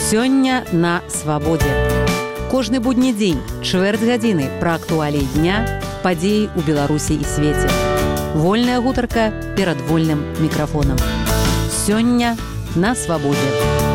Сёння на свабодзе. Кожны будні дзень, чвэрць гадзіны пра актуаліі дня, падзеі ў Беларусі і свеце. Вольная гутарка перад вольным мікрафонам. Сёння на свабодзе.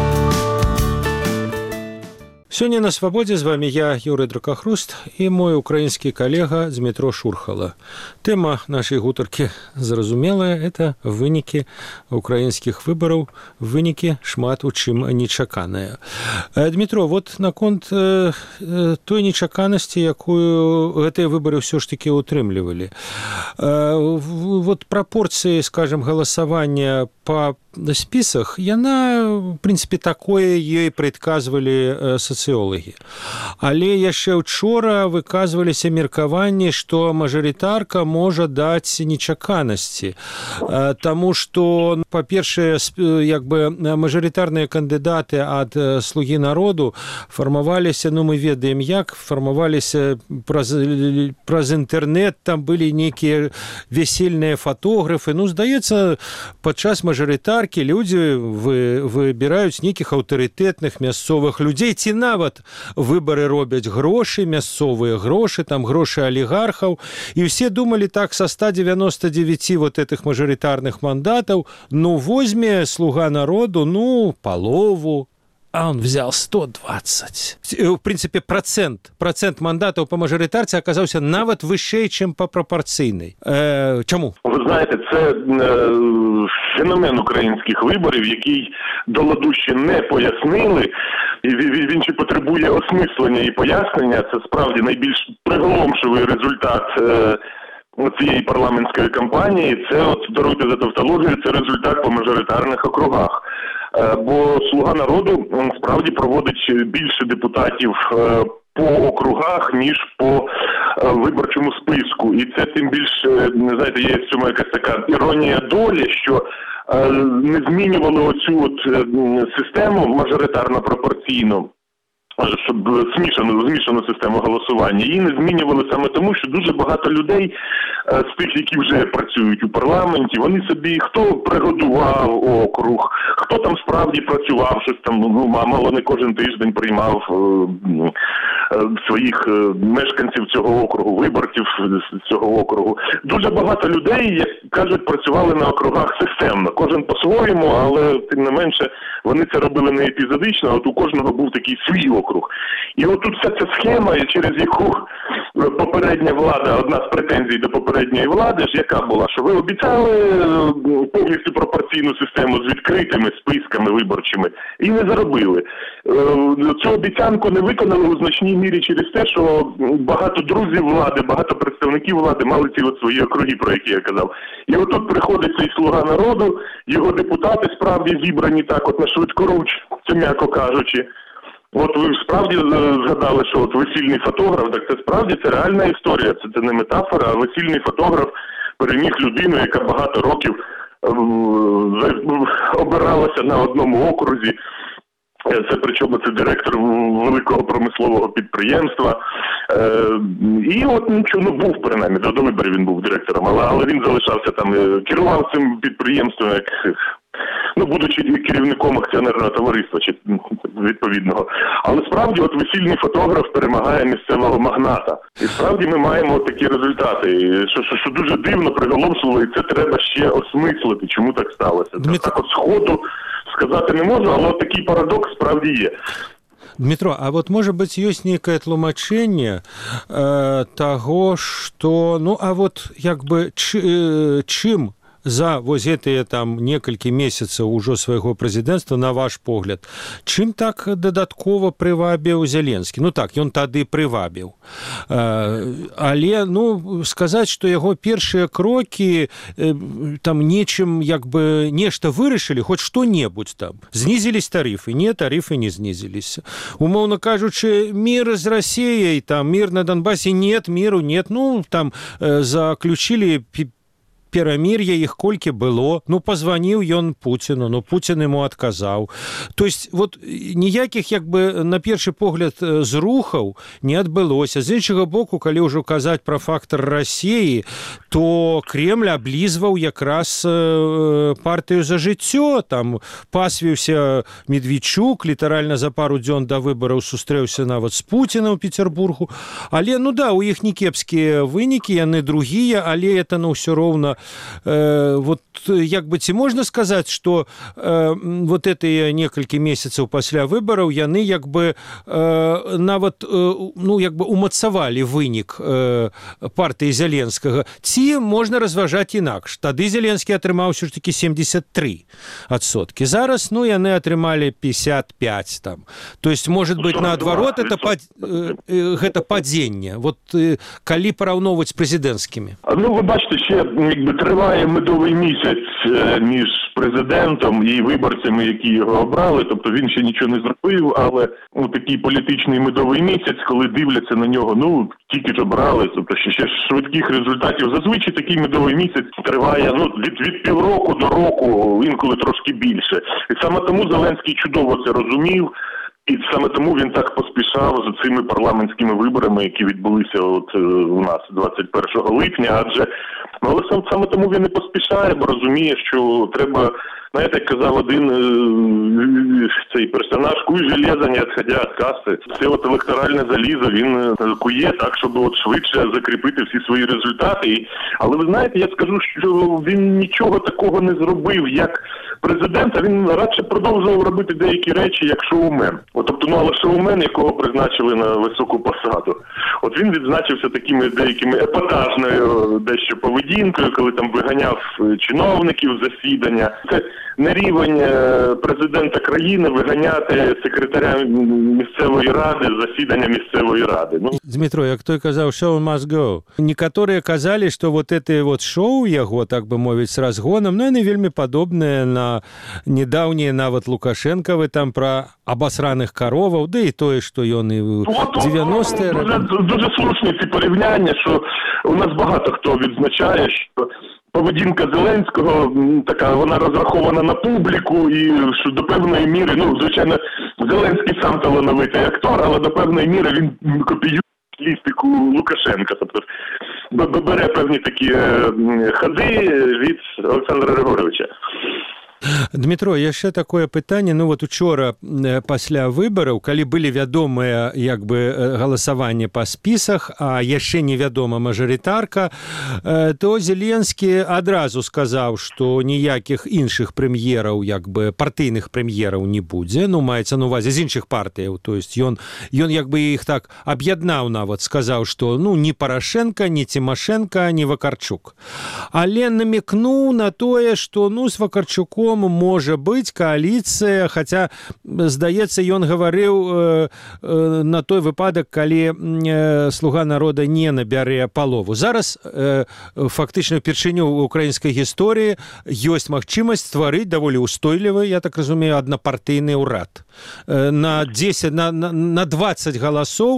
Сёння на свабодзе з вами я, Юрый Дракахруст, і мой украінскі калега Дмітро Шурхала. Тэма нашай гутаркі зразумелая – это вынікі украінскіх выбараў, вынікі шмат у чым нечаканыя. Дмітро, вот наконт той нечаканасці, якую гэтыя выбары ўсё ж такі утрымлівалі. Вот прапорцыі, скажем, галасавання па спісах, яна, в прынцыпе, такое ей прадказвалі сацыёлагі. Але яшчэ ўчора выказваліся меркаванні, што мажарытарка можа даць нечаканасці. Таму што, па-першае, мажарытарныя кандыдаты ад «Слугі народу» фармаваліся, мы ведаем як, фармаваліся праз інтэрнэт, там былі нейкія весельныя фатографы. Здаецца, падчас мажарытаркі людзі выбіраюць нейкіх аўтарытэтных мясцовых людзей, ці нават выбары робяць грошы, мясцовыя грошы, там грошы алігархаў, і ўсе думалі так, са 199 вот этих мажарытарных мандатаў, возьме «Слуга народу», полову. А он взял 120. В принципе, процент мандатаў по мажарытарцы оказаўся нават вышэй, чым по прапорцыйнай. Чаму? Ви знаєте, це феномен українських виборів, який до ладу ще не пояснили. І він ще потребує осмислення і пояснення. Це справді найбільш приголомшивий результат цієї парламентської кампанії. Це, даруйте за тавтологію, це результат по мажоритарних округах. Бо «Слуга народу» справді проводить більше депутатів по округах, ніж по виборчому списку. І це тим більше, знаєте, є в цьому якась така іронія долі, що не змінювали оцю систему мажоритарно-пропорційну, щоб змішану систему голосування. Її не змінювали саме тому, що дуже багато людей з тих, які вже працюють у парламенті, вони собі, хто пригодував округ, хто там справді працював, щось там, мало не кожен тиждень приймав своїх мешканців цього округу, виборців цього округу. Дуже багато людей, як кажуть, працювали на округах системно. Кожен по-своєму, але тим не менше вони це робили не епізодично, у кожного був такий свій округ. І тут вся ця схема, через яку попередня влада, одна з претензій до попередньої влади, яка була, що ви обіцяли повністю пропорційну систему з відкритими списками виборчими і не заробили. Цю обіцянку не виконали у значній мірі через те, що багато друзів влади, багато представників влади мали ці свої округи, про які я казав. І тут приходить цей «Слуга народу», його депутати справді зібрані так на швидкоруч, це м'яко кажучи. Ви справді згадали, що весільний фотограф, так це справді це реальна історія, це не метафора, а весільний фотограф переміг людину, яка багато років обиралася на одному окрузі. Це причому це директор великого промислового підприємства. І нічого, був принаймні, до виборів він був директором, але він залишався там, керував цим підприємством, будучи керівником акціонерного товариства чи відповідного. Але справді весільний фотограф перемагає місцевого магната. І справді ми маємо такі результати, що дуже дивно, приголомшливо, і це треба ще осмислити, чому так сталося. Так сходу сказати не можу, але такий парадокс справді є. Дмитро, а може быць ёсць нейкае тлумачэнне таго, што, чым за гэтыя некалькі месяцаў ужо свайго прэзідэнцтва, на ваш погляд, чым так дадаткова прывабіў Зеленскі? Ён тады прывабіў. Але, сказаць, што яго першыя крокі нечым, нешта вырашылі, хоць што-небудзь там. Знізіліся тарыфы? Не, тарыфы не знізіліся. Умоўна кажучы, мір з Расіяй, мір на Донбасе, нет, міру нет. Заключілі перамір'я іх колькі было, ну пазваніў ён Пуціну, ну Пуцін ему адказаў. То есть вот ніякіх як бы на першы погляд зрухаў не адбылося. З іншага боку, калі ўжо казаць пра фактар Расіі, то Кремль аблізваў якраз партыю «За жыццё», там пасвіўся Медведчук, літаральна за пару дзён да выбараў сустрэўся нават з Пуцінам у Петербургу. Але, ну да, у іх не кепскія вынікі, яны другія, але это, ну, ўсё роўна вот як бы ці можна сказаць, што вот гэтыя некалькі месяцаў пасля выбараў яны як бы нават ну як бы умацавалі вынік партыі Зеленскага, ці можна разважаць інакш. Тады Зеленскі атрымаў ўсё ж такі 73%. Зараз, ну, яны атрымалі 55 там. То есть, может быть, наадварот, гэта падзенне. Вот калі параўноўваць з прэзідэнцкімі. Ну, ви бачите, ще якби триває медовий місяць між президентом і виборцями, які його обрали. Тобто він ще нічого не зробив, але ну, такий політичний медовий місяць, коли дивляться на нього, ну, тільки ж обрали, тобто ще швидких результатів. Зазвичай такий медовий місяць триває ну, від півроку до року, інколи трошки більше. І саме тому Зеленський чудово це розумів. І саме тому він так поспішав з цими парламентськими виборами, які відбулися от у нас 21 липня, адже ну, але саме тому він і поспішає, бо розуміє, що треба, знаєте, як казав один цей персонаж, куй железо, не відходя від каси. Це от електоральне залізо він кує так, щоб от швидше закріпити всі свої результати. Але ви знаєте, я скажу, що він нічого такого не зробив, як президент, а він радше продовжував робити деякі речі, як шоумен. От, тобто, ну, але шоумен, якого призначили на високу посаду. От він відзначився такими деякими епатажною дещо поведінкою, коли там виганяв чиновників з засідання. Це не рівень президента країни виганяти секретаря місцевої ради з засідання місцевої ради. Ну. Дмитро, як той казав, show must go. Некаторыя казалі, што вот это вот шоу яго, так бы мовіць, з разгонам, ну, яны вельмі падобныя на недаўнія нават Лукашэнкавы там пра абасраных кароваў, да і тое, што ён і ў 90-е... Дуже слушні ці порівняння, що у нас багато хто відзначає, що поведінка Зеленського така, вона розрахована на публіку і що до певної міри, ну, звичайно, Зеленський сам талановитий актор, але до певної міри він копіює стилістику Лукашенка, тобто бере певні такі ходи від Олександра Григоровича. Дмитро, яшчэ такое пытанне, ну вот учора пасля выбараў, калі былі вядомыя як бы галасаванне па спісах, а яшчэ невядома мажарытарка, то Зеленскі адразу сказаў, што ніякіх іншых прэм'ераў, як бы партыйных прэм'ераў не будзе, ну маецца на увазе з іншых партыяў, то есть ён як бы іх так аб'яднаў нават, сказаў, што ну ні Парашенко, ні Тимошенко, ні Вакарчук. Але намекнуў на тое, што ну з Вакарчуком можа быць кааліцыя, хаця, здаецца, ён гаварыў на той выпадак, калі «Слуга народа» не набярэ палову. Зараз фактычна упершыню ў украінскай гісторыі ёсць магчымасць стварыць даволі устойлівы, я так разумею, аднапартыйны ўрад. На 10, на 20 галасоў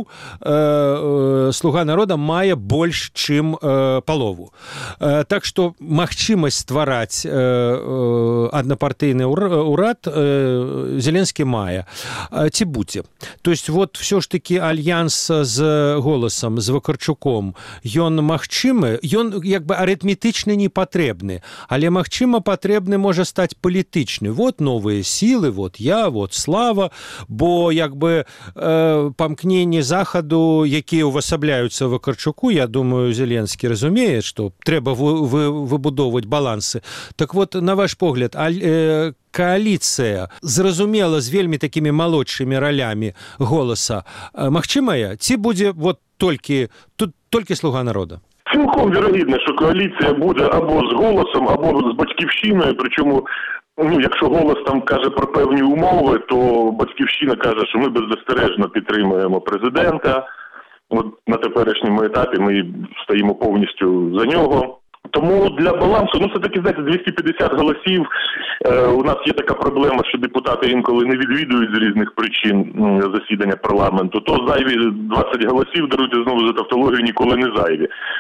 «Слуга народа» мае больш, чым палову. Так што магчымасць ствараць аднапартыйны ўрад Зеленскі мае. Ці будзе? То есть вот все ж таки альянс з Голосам, з Вакарчуком, ён магчымы, ён як бы арытметычна не патрэбны, але магчыма патрэбны можа стаць палітычны. Вот новыя сілы, вот я, вот Слава, бо як бы памкненні захаду, якія увасабляюцца Вакарчуку, я думаю, Зеленскі разумее, што трэба выбудоўваць балансы. Так вот, на ваш погляд, кааліцыя, зразумела, з вельмі такімі малодшымі ралямі Голоса, магчымая? Ці будзе вот толькі «Слуга народа»? Цілком вірогідно, що коаліція буде або з Голосом, або з Батьківщиною, причому ну, якщо Голос там каже про певні умови, то Батьківщина каже, що ми беззастережно підтримуємо президента. От на теперішньому етапі ми стоїмо повністю за нього. Тому для балансу, ну все-таки, знаєте, 250 голосів, у нас є така проблема, що депутати інколи не відвідують з різних причин засідання парламенту, то зайві 20 голосів, даруйте знову за тавтологію, ніколи не зайві.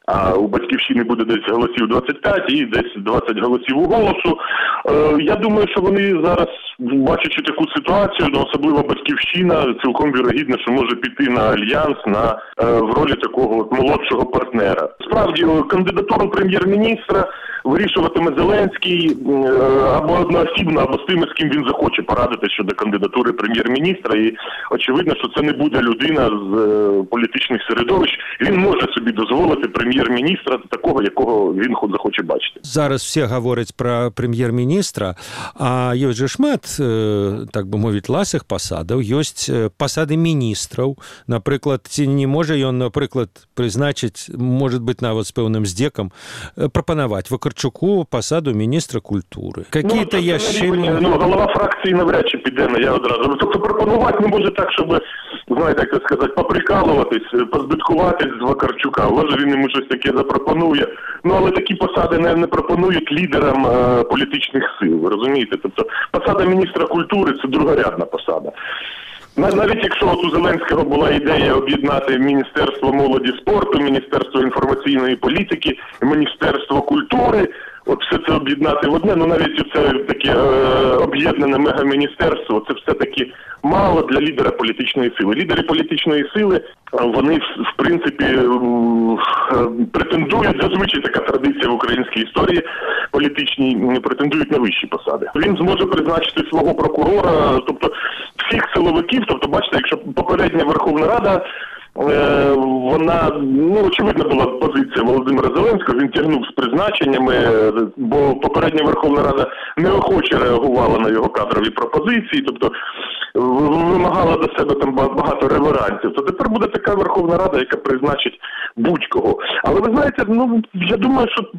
а у «Батьківщини» буде десь голосів 25 і десь 20 голосів у «Голосу». Я думаю, що вони зараз, бачачи таку ситуацію, особливо «Батьківщина», цілком вірогідно, що може піти на альянс в ролі такого от молодшого партнера. Справді, кандидатуру прем'єр-міністра вирішуватиме Зеленський або одноосібно, або з тими, з ким він захоче порадити щодо кандидатури прем'єр-міністра. І очевидно, що це не буде людина з політичних середовищ. Він може собі дозволити прем'єр-міністра такого, якого він захоче бачити. Зараз всі говорять про прем'єр-міністра, а є же шмат, так би мовити, ласих посадів, є посади міністрів. Наприклад, ці не може він, наприклад, призначити, може бути навіть з певним здеком, пропонувати Вакарчуку посаду міністра культури. Какие-то є ще... голова фракції навряд чи піде, я одразу. Тобто пропонувати не може так, щоб, знаєте, як це сказати, поприкалуватись, позбиткуватись з Вакарчука. Може він йому щось таке запропонує. Але такі посади не пропонують лідерам політичних сил, ви розумієте? Тобто посада міністра культури – це другорядна посада. Навіть якщо от у Зеленського була ідея об'єднати Міністерство молоді і спорту, Міністерство інформаційної політики, Міністерство культури, от все це об'єднати в одне, навіть це таке об'єднане мегаміністерство, це все-таки мало для лідера політичної сили. Лідери політичної сили, вони, в принципі, претендують, зазвичай така традиція в українській історії політичній, претендують на вищі посади. Він зможе призначити свого прокурора, тобто всіх силовиків, тобто, бачите, якщо попередня Верховна Рада, вона, очевидно, була позиція Володимира Зеленського, він тягнув з призначеннями, бо попередня Верховна Рада неохоче реагувала на його кадрові пропозиції, тобто вимагала до себе там багато реверансів. То тепер буде така Верховна Рада, яка призначить будь-кого. Але ви знаєте, я думаю, що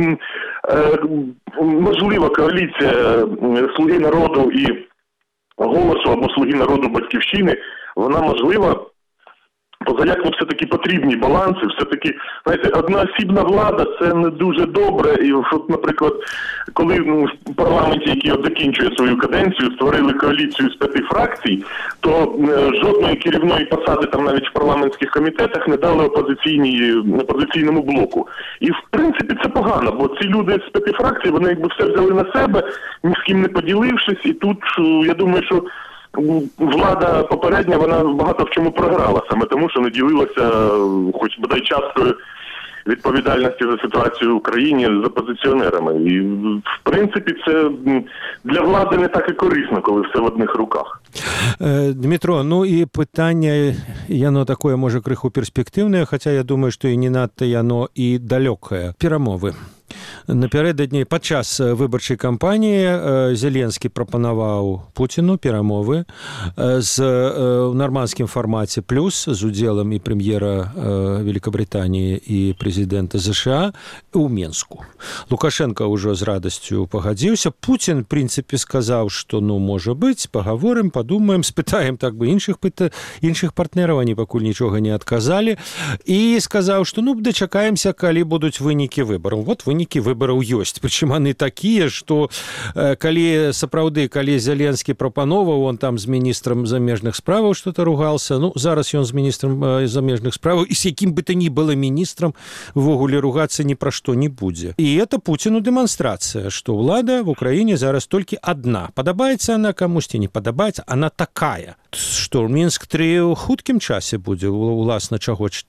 можлива коаліція «Слуги народу» і «Голосу» або «Слуги народу» «Батьківщини», вона можлива, позаяк все-таки потрібні баланси, все-таки, знаєте, одноосібна влада – це не дуже добре. І, от, наприклад, коли в парламенті, який закінчує свою каденцію, створили коаліцію з 5 фракцій, то жодної керівної посади там навіть в парламентських комітетах не дали опозиційному блоку. І, в принципі, це погано, бо ці люди з 5 фракцій, вони якби все взяли на себе, ні з ким не поділившись, і тут, я думаю, що влада попередня, вона багато в чому програла, саме тому, що не ділилася хоч бодай часткою відповідальності за ситуацію в Україні з опозиціонерами. І, в принципі, це для влади не так і корисно, коли все в одних руках. Дмитро, і питання, яно таке, може, криху перспективне, хоча я думаю, що і не надто яно і далеке. Перемови. Напередодні, падчас виборчої кампанії Зеленський прапанаваў Путіну перамовы з нармандскім фармаце плюс з удзелам і прэм'ера Великабрытаніі і прэзідэнта США ў Менску. Лукашенко ўжо з радасцю пагадзіўся. Путін, в прынцыпе, сказаў, што можа быць, пагаворым, падумаем, спытаем так бы іншых партнераў, они пакуль нічога не адказалі, і сказаў, што дачакаемся, калі будуць вынікі выбараў. Вот вынікі выбараў ёсць. Прычым яны такія, што калі Зеленскі прапановаў, он там з міністрам замежных справаў што-то ругался, зараз ён з міністрам замежных справаў, і з якім бы то ні было міністрам ввогуле ругацца ні пра што не будзе. І это Пуціну дэманстрацыя, што ўлада в Украіне зараз толькі адна. Падабаецца она камусьці, не падабаецца, она такая, што Мінск-3 ў хуткім часе будзе, уласна,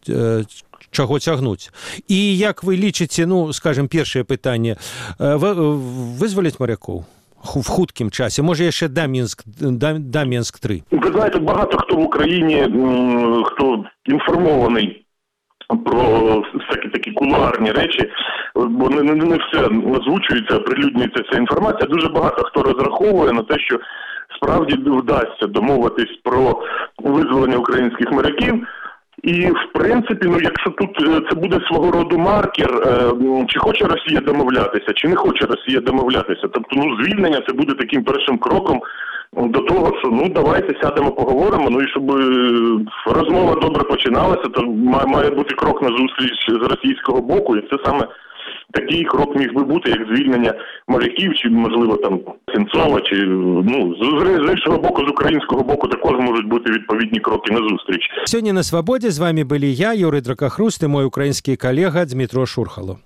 чаго цягнуць. І як вы лічыце, скажем, першае пытанне, вызваліць морякоў в хуткім часе? Може, яшчэ да Мінск-3? Ви знаєте, багато хто в Україні, хто інформований про всякі такі кулуарні речі, бо не все озвучується, оприлюднюється ця інформація, дуже багато хто розраховує на те, що справді вдасться домовитись про визволення українських моряків. І, в принципі, якщо тут це буде свого роду маркер, чи хоче Росія домовлятися, чи не хоче Росія домовлятися. Тобто, звільнення це буде таким першим кроком до того, що, давайте сядемо, поговоримо, і щоб розмова добре починалася, то має бути крок на зустріч з російського боку, і це саме такий крок міг би бути, як звільнення моряків, чи, можливо, там Сенцова, чи, з іншого боку, з українського боку також можуть бути відповідні кроки назустріч. Сёння на Свабодзе з вами былі я, Юрый Дракахруст, і мой украінскі калега Дмітро Шурхало.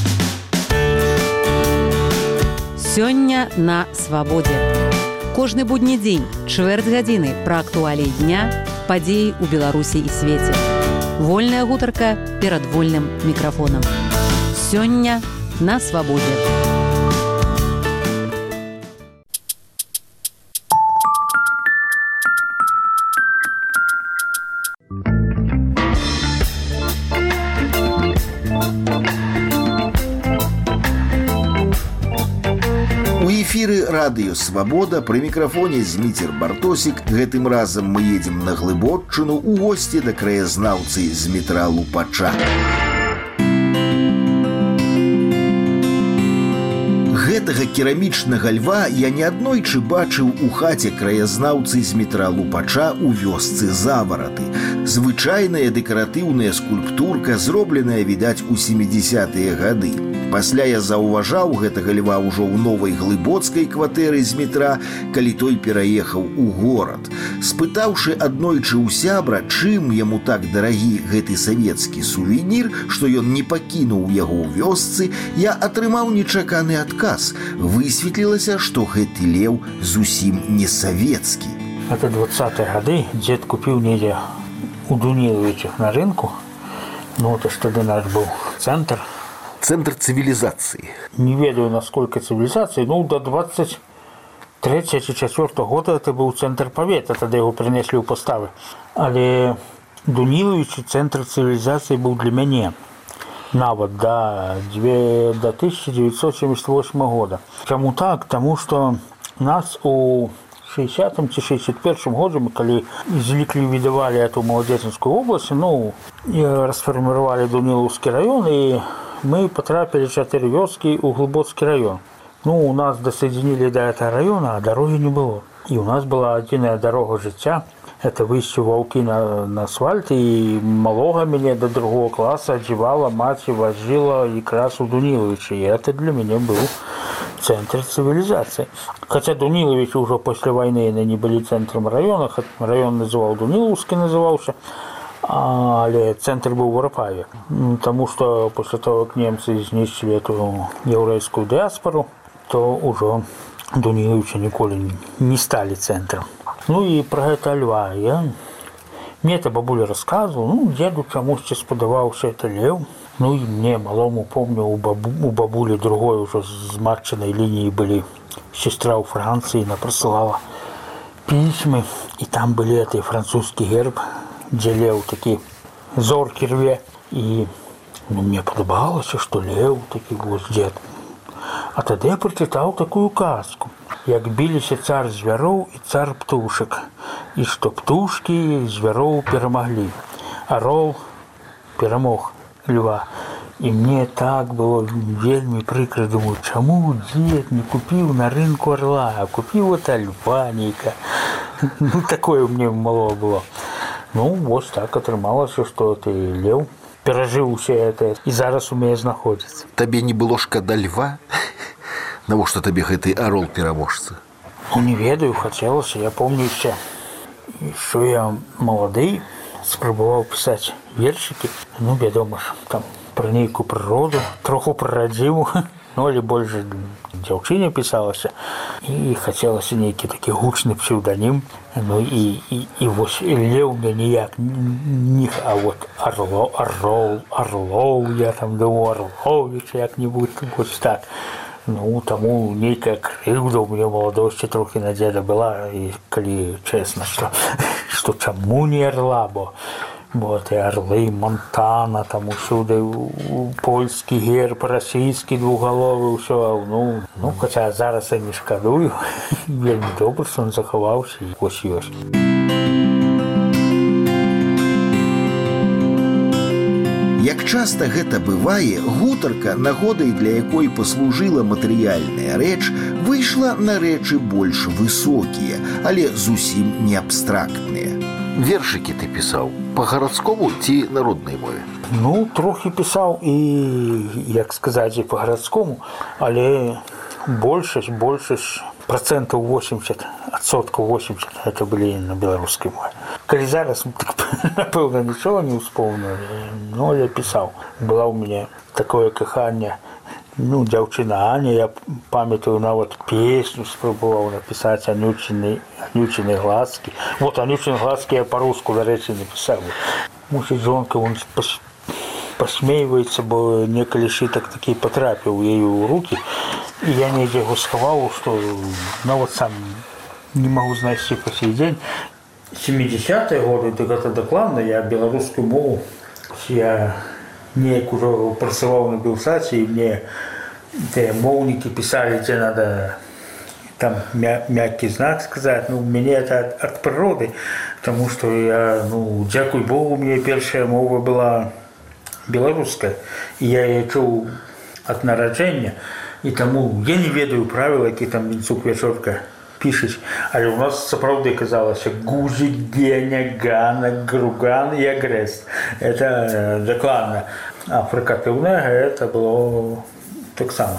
Сёння на Свабодзе. Кожны будні дзень, чвэрць гадзіны пра актуаліі дня, падзеі ў Беларусі і свеце. Вольная гутарка перад вольным мікрафонам. Сёння на Свабодзе. У эфіры радыё «Свабода», пры мікрафоне Зміцер Бартосік. Гэтым разам мы едзем на Глыбоччыну у госці да краязнаўцы Змітра Лупача. Гэтага керамічнага льва я неаднойчы бачыў у хаце краязнаўцы Змітра Лупача ў вёсцы Завараты. Звычайная дэкаратыўная скульптурка, зробленая, відаць, у 70-е гады. Пасля я заўважаў гэтага льва ўжо ў новай глыбоцкай кватэры Змітра, калі той пераехаў у горад. Спытаўшы аднойчы ў сябра, чым яму так дарагі гэты савецкі сувенір, што ён не пакінуў яго ў вёсцы, я атрымаў нечаканы адказ. Высветлілася, што гэты леў зусім не савецкі. Это 20-е гады. Дзед купіў недзе у Дунілавічах на рынку. Ну, это ж тады наш быў цэнтр. Центр цивилизации. Не ведаю, насколько цивилизации. Ну, до 23-24 года это был центр павета, тогда его принесли у поставы. Але Дунілавічы центр цивилизации был для мяне. Нават до 1978 года. Чаму так? Тому что нас у 60-м ці 61-м годзе, калі зліквідавалі эту Малодзечанскую область, ну, и расформировали Дунілаўскі район, и мы потрапили 4 вёскі ў Глыбоцкі район. Ну, у нас досоединили до этого района, а дороги не было. И у нас была одиная дорога жыцця. Это выйсці ў Ваўкі на асфальт, и малога мяне до другого класса одевала, мать возила якраз у Дунілавічы. И это для меня был центр цивилизации. Хотя Дунілавічы уже после войны они были центром района, район называл Дунілаўскі, назывался. Але центр был в Воропаве, потому что после того, как немцы знищили эту еврейскую диаспору, то уже Дунілавічы ніколі не стали центром. Ну и про это льва мне это бабуля рассказывала, ну, деду чамусьці спадаваўся это лев. Ну и мне, малому, помню, у бабули другой уже с матчиной линии были сестра у Франции, она присылала письма, и там были это французский герб, где лев такі зоркі рве. И мне подобалось, что лев такі вот дед. А тогда я прочитал такую казку, як билися цар звяроў и цар птушек, и что птушки звяроў перамаглі. Орел перамог льва. И мне так было вельми прикро, думаю, чему дед не купил на рынку орла, а купил вот льва нейка. Ну, такое у меня мало было. Ну, вот так атрымалася, что ты лев перажыў усе это и зараз у мяне знаходзіцца. Табе не было шкада льва? Навошта табе гэты орол пераможца? Ну, не ведаю, хотелось. Я помню еще, что я молодый, спрабаваў писать вершики. Ну, вядома ж, там про нейкую природу, троху про радзіму, ну, или больше дзяўчыне писалася. И хотелось нейкі такі гучны псевдоним. Ну, и вот лев мне ніяк них, а вот Орлов, я там думаю, Орлович як-нибудь, вот так. Ну, тому нейкая крыўда у меня молодости трохи на деда была, и калі честно, что чаму не орла, бо вот и орлы, Монтана, там усюды польский герб, российский двуголовый, все, ну, хотя зараз я не шкадую, вельмі добра, что он захаваўся, и ось ёсць. Як часта гэта бывае, гутарка, нагодай для якой паслужыла матэрыяльная рэч, выйшла на рэчы больш высокія, але зусім не абстрактныя. Вершыкі ты пісаў па гарадскому ці народнай мове? Ну, трохи пісаў і, як сказаць, і па-гарадскому, але большасць, процентаў 80, адсоткаў 80 это былі на беларускай мове. Калі зараз, так, напэўна, нічога не ўспомню, но я пісаў. Была ў мяне такое каханне, ну, дзяўчына Аня, я памятаю, нават песню спрабаваў напісаць Анючыны глазкі. Вот Анючыны глазкі я па-руску, дарэчы, напісаў. Мусіць, жонка, он пасмейваецца, бо некалі шытак такі патрапіў яе ў рукі, і я недзе яго схаваў, што нават сам не магу знайсці па сей дзень. 70-е годы, дык гэта дакладна, я беларускую мову, я неяк ужо працаваў на Белсаце, і мне тыя моўнікі пісалі, дзе надо там мяккі знак сказаць. Ну, мяне это ад прыроды, таму што я, ну, дзякуй Богу, у мяне першая мова была беларуская, і я яе чуў ад нараджэння, і таму я не ведаю правіл, які там Вінцук Вячорка пішуць, але ў нас сапраўды казалася гузик, геня, гана, груган і агрест. Это дакладна. А фрыкатыўнае это было таксама.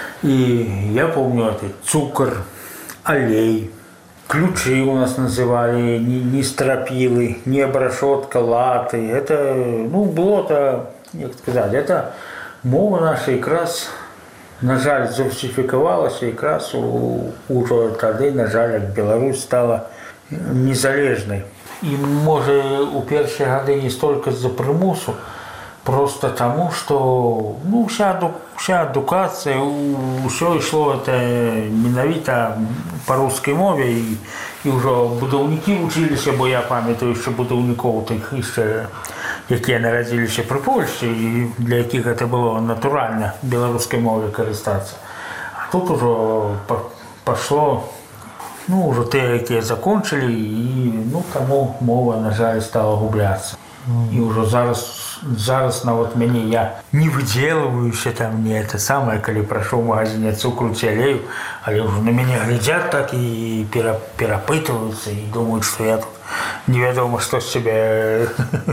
І я помню это цукар, алей, ключи у нас называли, не стропилы, не абрашотка, латы. Это, ну, было-то, як сказать, это мова наша якраз, на жаль, зарусифікавалася якраз ужо тады, на жаль, як Беларусь стала незалежнай. І, можа, у першыя гады не столькі з-за прымусу, просто таму, што, ну, вся адукацыя, ўсё ішло это менавіта па рускай мове, і ўжо будаўнікі вучыліся, бо я памятаю, што будаўнікоў тых яшчэ, якія нарадзіліся пры Польшчы, і для якіх гэта было натуральна беларускай мове карыстацца. А тут ужо пашло, ну, ўжо тыя, якія закончылі, і, ну, таму мова, на жаль, стала губляцца. І ўжо зараз нават мяне, я не выдзелваюся там, не это самае, калі прашу ў магазине цукру ці алею, але ўжо на мяне глядзяць так і перапытваюцца і думаюць, што я тут невядома што з сябе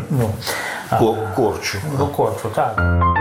корчу. Ну, корчу, так.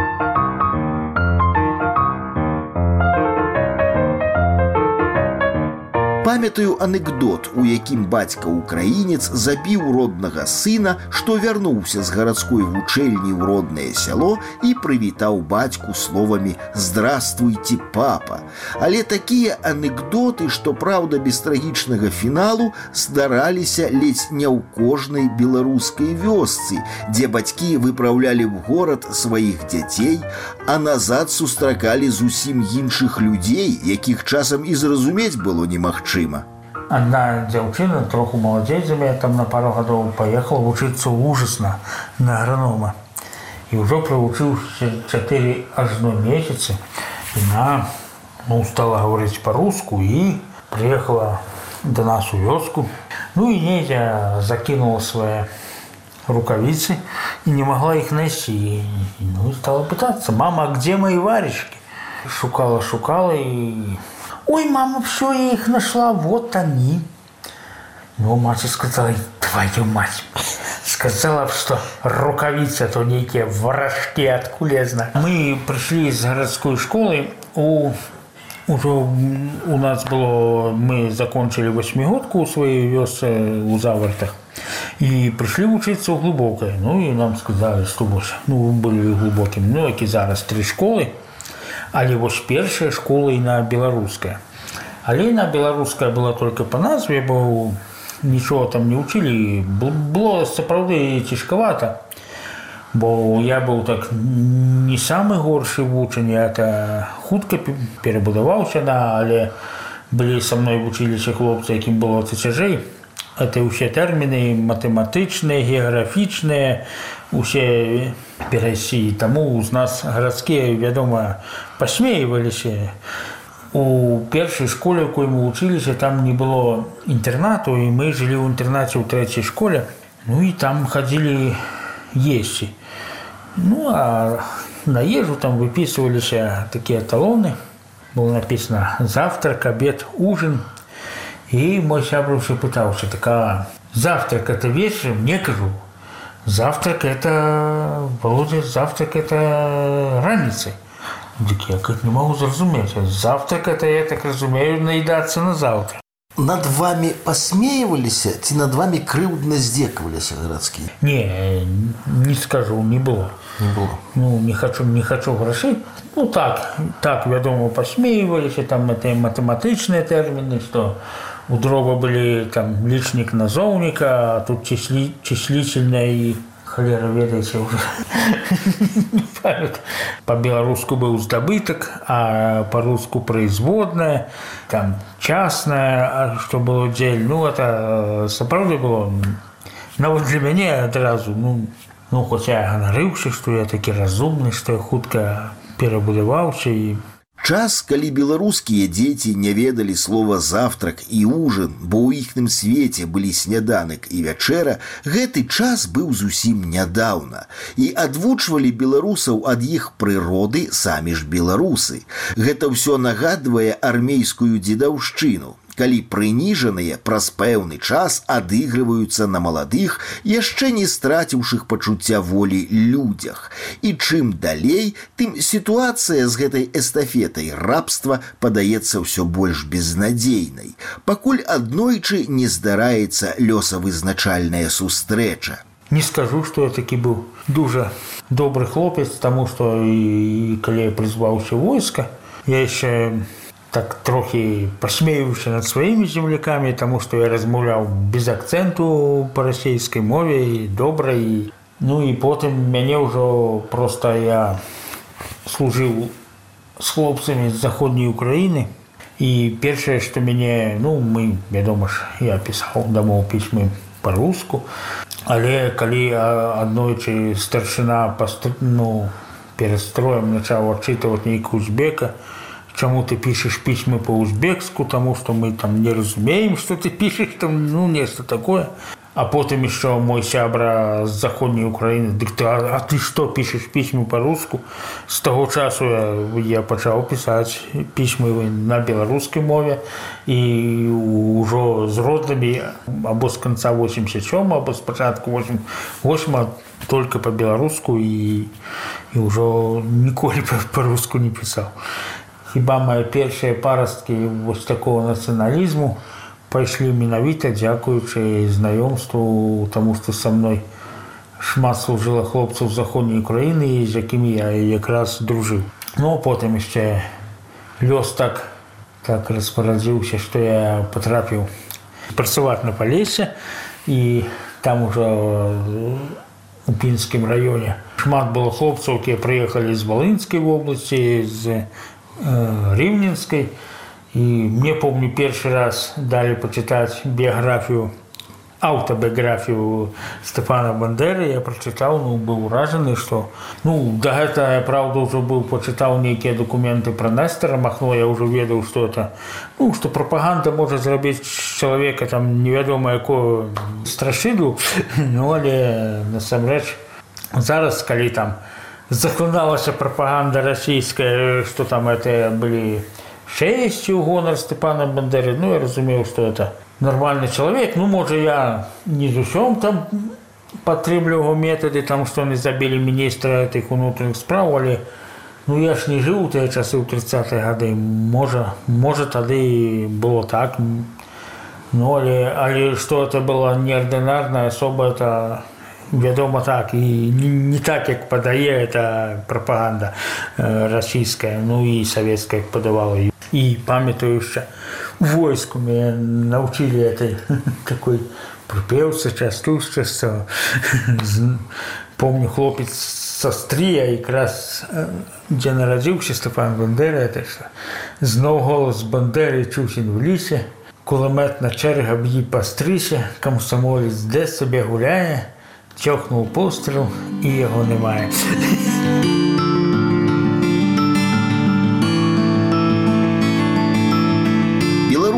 Памятаю анекдот, у якім бацька-украінец забіў роднага сына, што вярнуўся з гарадской вучэльні ў роднае сяло і прывітаў бацьку словамі «Здравствуйте, папа». Але такія анекдоты, што, праўда, без трагічнага фіналу, здараліся ледзь не ў кожнай беларускай вёсцы, дзе бацькі выпраўлялі ў горад сваіх дзяцей, а назад сустракалі зусім іншых людзей, якіх часам і зразумець было немагчыма. Одна дзяўчына, троху маладзей за мяне, там на пару гадоў паехала вучыцца ў Ужасна на агранома. І ўжо прывучыўся 4 ажно месяцы. Яна, ну, стала гаварыць па-руску і прыехала да нас у вёску. Ну і недзе закінула свае рукавіцы і не магла іх насці. Ну і стала пытацца: «Мама, а где мои варежки?» Шукала и... «Ой, мама, все, я их нашла, вот они». Ну, мать сказала: «Твою мать». Сказала, что рукавицы, то некие ворожки откулезно. Мы пришли из городской школы, уже у нас было, мы закончили 8-годку у своей вёсцы у Завартах и пришли учиться в Глубокое. Ну и нам сказали, что ну, были глубокими, ну, які зараз 3 школы. Але вось першая школа і на беларуская. Але на беларуская была только по назве, бо нічого там не учили. Было сапраўды цяжкавата, бо я быў так не самы горшы вучань, это хутка перабудаваўся, але былі са мной вучыліся хлопцы, якім было цяжэй. Это ўсе тэрміны матэматычныя, геаграфічныя, усе перайсі. Таму з нас гарадскія, вядома, пасмейваліся. У першай школе, у якой мы вучыліся, там не было інтэрнату, і мы жылі ў інтэрнаце ў 3-й школе. Ну і там хадзілі есці. Ну а на ежу там выпісываліся такія талоны. Было написано «Завтрак, обед, ужин». И мой сябра ўсё пытаўся: «Так, а завтрак это вечером?» Не, кажу. Завтрак это, Володя, завтрак это раніцай. Дык я как не могу зразумець. Завтрак это, я так разумею, наедаться на завтра. Над вами посмеивались, ці над вами крыўдна здзекаваліся гарадскія? Не скажу, не было. Не было. Ну, не хочу грошей. Ну, так, вядома, посмеивались, там это математычныя тэрміны, што у дрова былі там лічнік назоўніка, а тут числительное и холера ведаеце уже. По-беларуску быў здабытак, а по-руску производная, там частная, что было дзель. Ну, это сапраўды было. Нават для мяне адразу, ну, хотя я ганарыўся, што я такі разумны, што я хутка перабудаваўся і Час, калі беларускія дзеці не ведалі слова «завтрак» і «ужин», бо ў іхным свеце былі сняданак і вячэра, гэты час быў зусім нядаўна. І адвучвалі беларусаў ад іх прыроды самі ж беларусы. Гэта ўсё нагадвае армейскую дзедаўшчыну, калі прыніжаныя праз пэўны час адыгрываюцца на маладых, яшчэ не страціўшых пачуцця волі людзях. І чым далей, тым сітуацыя з гэтай эстафетай рабства падаецца ўсё больш безнадзейнай, пакуль аднойчы не здараецца лёсавызначальная сустрэча. Не скажу, што я такі быў дужа добры хлопец, таму што і калі я прызваўся войска, я яшчэ так трохи посмеиваюся над своими земляками, тому что я размаўляў без акценту по расійскай мове і добра. Ну і потым мяне ўжо просто я служыў з хлопцамі з заходняй Украіны. І першае, што мяне, мы, вядома ж, я пісаў дамоў пісьмы па-руску, але калі аднойчы старшына перад строем начаў адчытваць нейкую узбека, чему ты пишешь письма по-узбекску, тому что мы там не разумеем, что ты пишешь, там, нечто такое. А потом еще мой сябра с заходней Украины, а ты что пишешь письма по-русски? С того часу я начал писать письма на белорусской мове, и уже с родными, або с конца 87, або с початку 88, только по-белорусски, и уже николи по-русски не писал. Хіба мои першие паростки вот такого национализму пошли менавіта дзякуючы знаёмству, тому что со мной шмат служила хлопцаў з заходняй Украіны, з якімі я якраз дружыў. Ну, потым яшчэ лёс так распарадзіўся, што я потрапіў працаваць на Палесе, і там уже у Пінскім раёне шмат было хлопцаў, якія прыехалі з Волынскай вобласці, з Рівненской. И мне, помню, первый раз дали почитать автобиографию Степана Бандеры. Я прочитал, был ураженный, что... до этого я, правда, уже почитал некие документы про Нестора Махно. Я уже ведал, что это... что пропаганда может сделать человека, там, неведомо якого страшидлу. Але, насамрэч, зараз, коли там захлыналась пропаганда российская, что там это были честью у гонор Степана Бандеры. Я разумею, что это нормальный человек. Может, я не зусім там потребляю его методы, там, что они забили министра этих внутренних справ, але я ж не жил в те часы, в 30-е годы. Может, тогда и было так. Але что это было неординарная особа, это... Вядома так, і не так, як падае эта пропаганда расійская, і савецкая, як падавала. І памятаю яшчэ, у войску меня научили этой такой припевцы, частушцы, что помню, хлопец со Стрия, якраз дзе нарадзіўся Степан Бандера, это что зноў голос Бандеры чуўся в лісе, кулеметна чэрга б'і па стрысе, камсамолец дзе сабе гуляе, чохнув постріл, і його немає.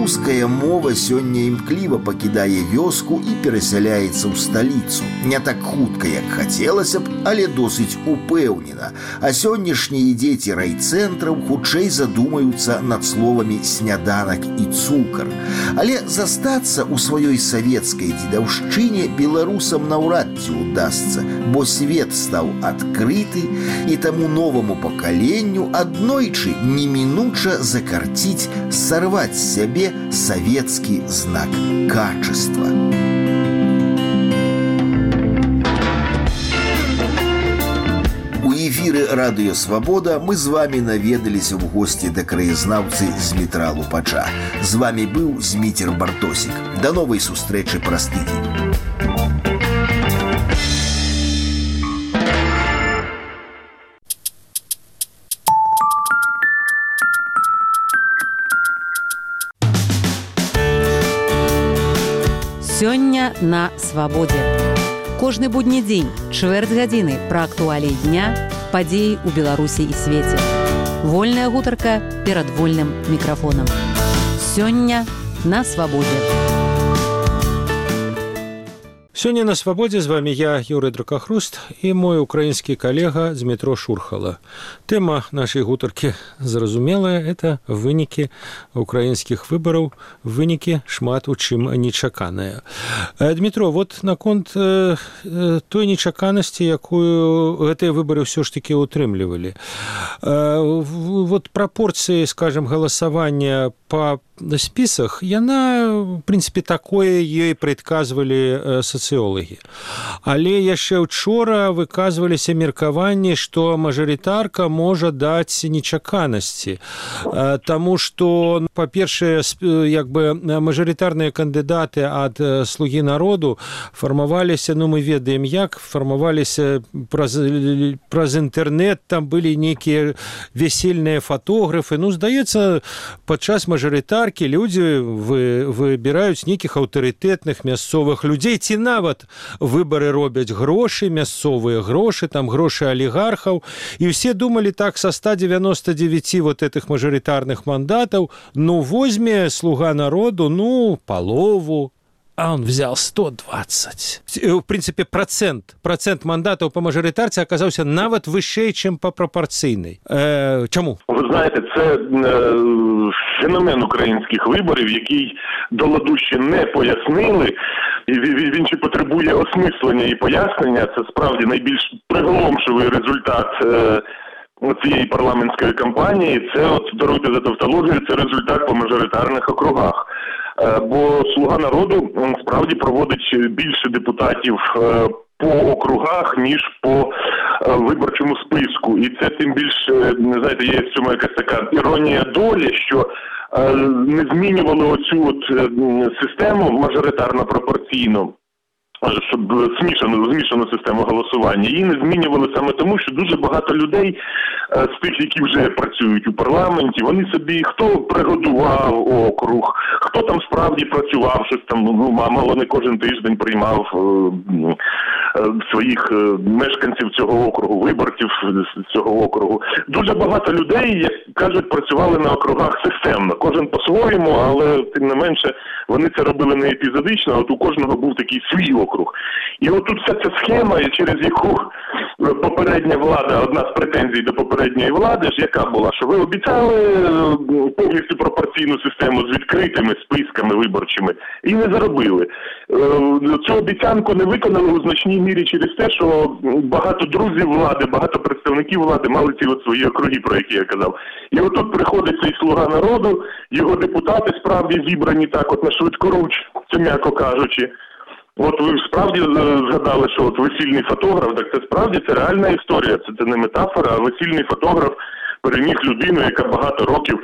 Беларуская мова сёння імкліва пакідае вёску і перасяляецца ў сталіцу. Не так хутка, як хацелася б, але досыць упэўнена. А сённяшнія дзеці райцэнтраў хутчэй задумаюцца над словамі «сняданак» і «цукар». Але застацца ў сваёй савецкай дзедаўшчыне беларусам наўрад ці ўдасца, бо свет стаў адкрыты, і таму новаму пакаленню аднойчы немінуча закарціць сарваць з сябе савецкі знак качества. У эфіры радыё «Свабода» мы з вамі наведаліся ў госці да краязнаўцы Змітра Лупача. З вамі быў Зміцер Бартосік. Да новай сустрэчы праз тыдзень. Сёння на свабодзе. Кожны будні дзень, чвэрць гадзіны пра актуаліі дня, падзеі ў Беларусі і свеце. Вольная гутарка перад вольным мікрафонам. Сёння на свабодзе. Сёння на свабодзе з вами я, Юрый Дракахруст, і мой украінскі калега Змітро Шурхала. Тэма нашай гутаркі зразумелая, это вынікі украінскіх выбараў, вынікі шмат у чым нечаканыя. Дмітро, вот наконт той нечаканасці, якую гэтыя выбары ўсё ж такі утрымлівалі. Вот прапорцыі, скажем, галасавання па спісах, яна, в прынцыпе, такое ёй прадказвалі сацыёлагі. Але яшчэ ўчора выказваліся меркаванні, што мажарытарка можа даць нечаканасці. Таму што, па-першае, як бы мажарытарныя кандыдаты ад «Слугі народу» фармаваліся, мы ведаем як, фармаваліся праз інтэрнэт, там былі нейкія весельныя фатографы. Здаецца, падчас мажарытаркі людзі выбіраюць нейкіх аўтарытэтных мясцовых людзей, ці нават выбары робяць грошы, мясцовыя грошы, там грошы алігархаў, і ўсе думалі так, са 199 вот этих мажарытарных мандатаў, возьме «Слуга народу», полову, а он взял 120. В принципе, процент мандатаў по мажарытарцы оказаўся нават вышэй, чым по прапорцыйнай. Чаму? Ви знаєте, це феномен українських виборів, який до ладу ще не пояснили, і він ще потребує осмислення і пояснення. Це справді найбільш приголомшивий результат цієї парламентської кампанії. Це, даруйте за тавтологію, це результат по мажоритарних округах. Бо «Слуга народу» справді проводить більше депутатів по округах, ніж по виборчому списку. І це тим більше, знаєте, є в цьому якась така іронія долі, що не змінювали оцю систему мажоритарно-пропорційну, щоб змішану систему голосування. Її не змінювали саме тому, що дуже багато людей з тих, які вже працюють у парламенті, вони собі, хто пригодував округ, хто там справді працював, щось там, мало не кожен тиждень приймав своїх мешканців цього округу, виборців цього округу. Дуже багато людей, як кажуть, працювали на округах системно. Кожен по-своєму, але тим не менше вони це робили не епізодично, от у кожного був такий свій округ. І от тут вся ця схема, через яку попередня влада, одна з претензій до попередньої влади ж яка була, що ви обіцяли повністю пропорційну систему з відкритими списками виборчими і не заробили. Цю обіцянку не виконали у значній мірі через те, що багато друзів влади, багато представників влади мали ці от свої округи, про які я казав. І от тут приходить цей «Слуга народу», його депутати справді зібрані так от на швидкоруч, це м'яко кажучи. От ви справді згадали, що от весільний фотограф, так це справді це реальна історія, це не метафора, а весільний фотограф переміг людину, яка багато років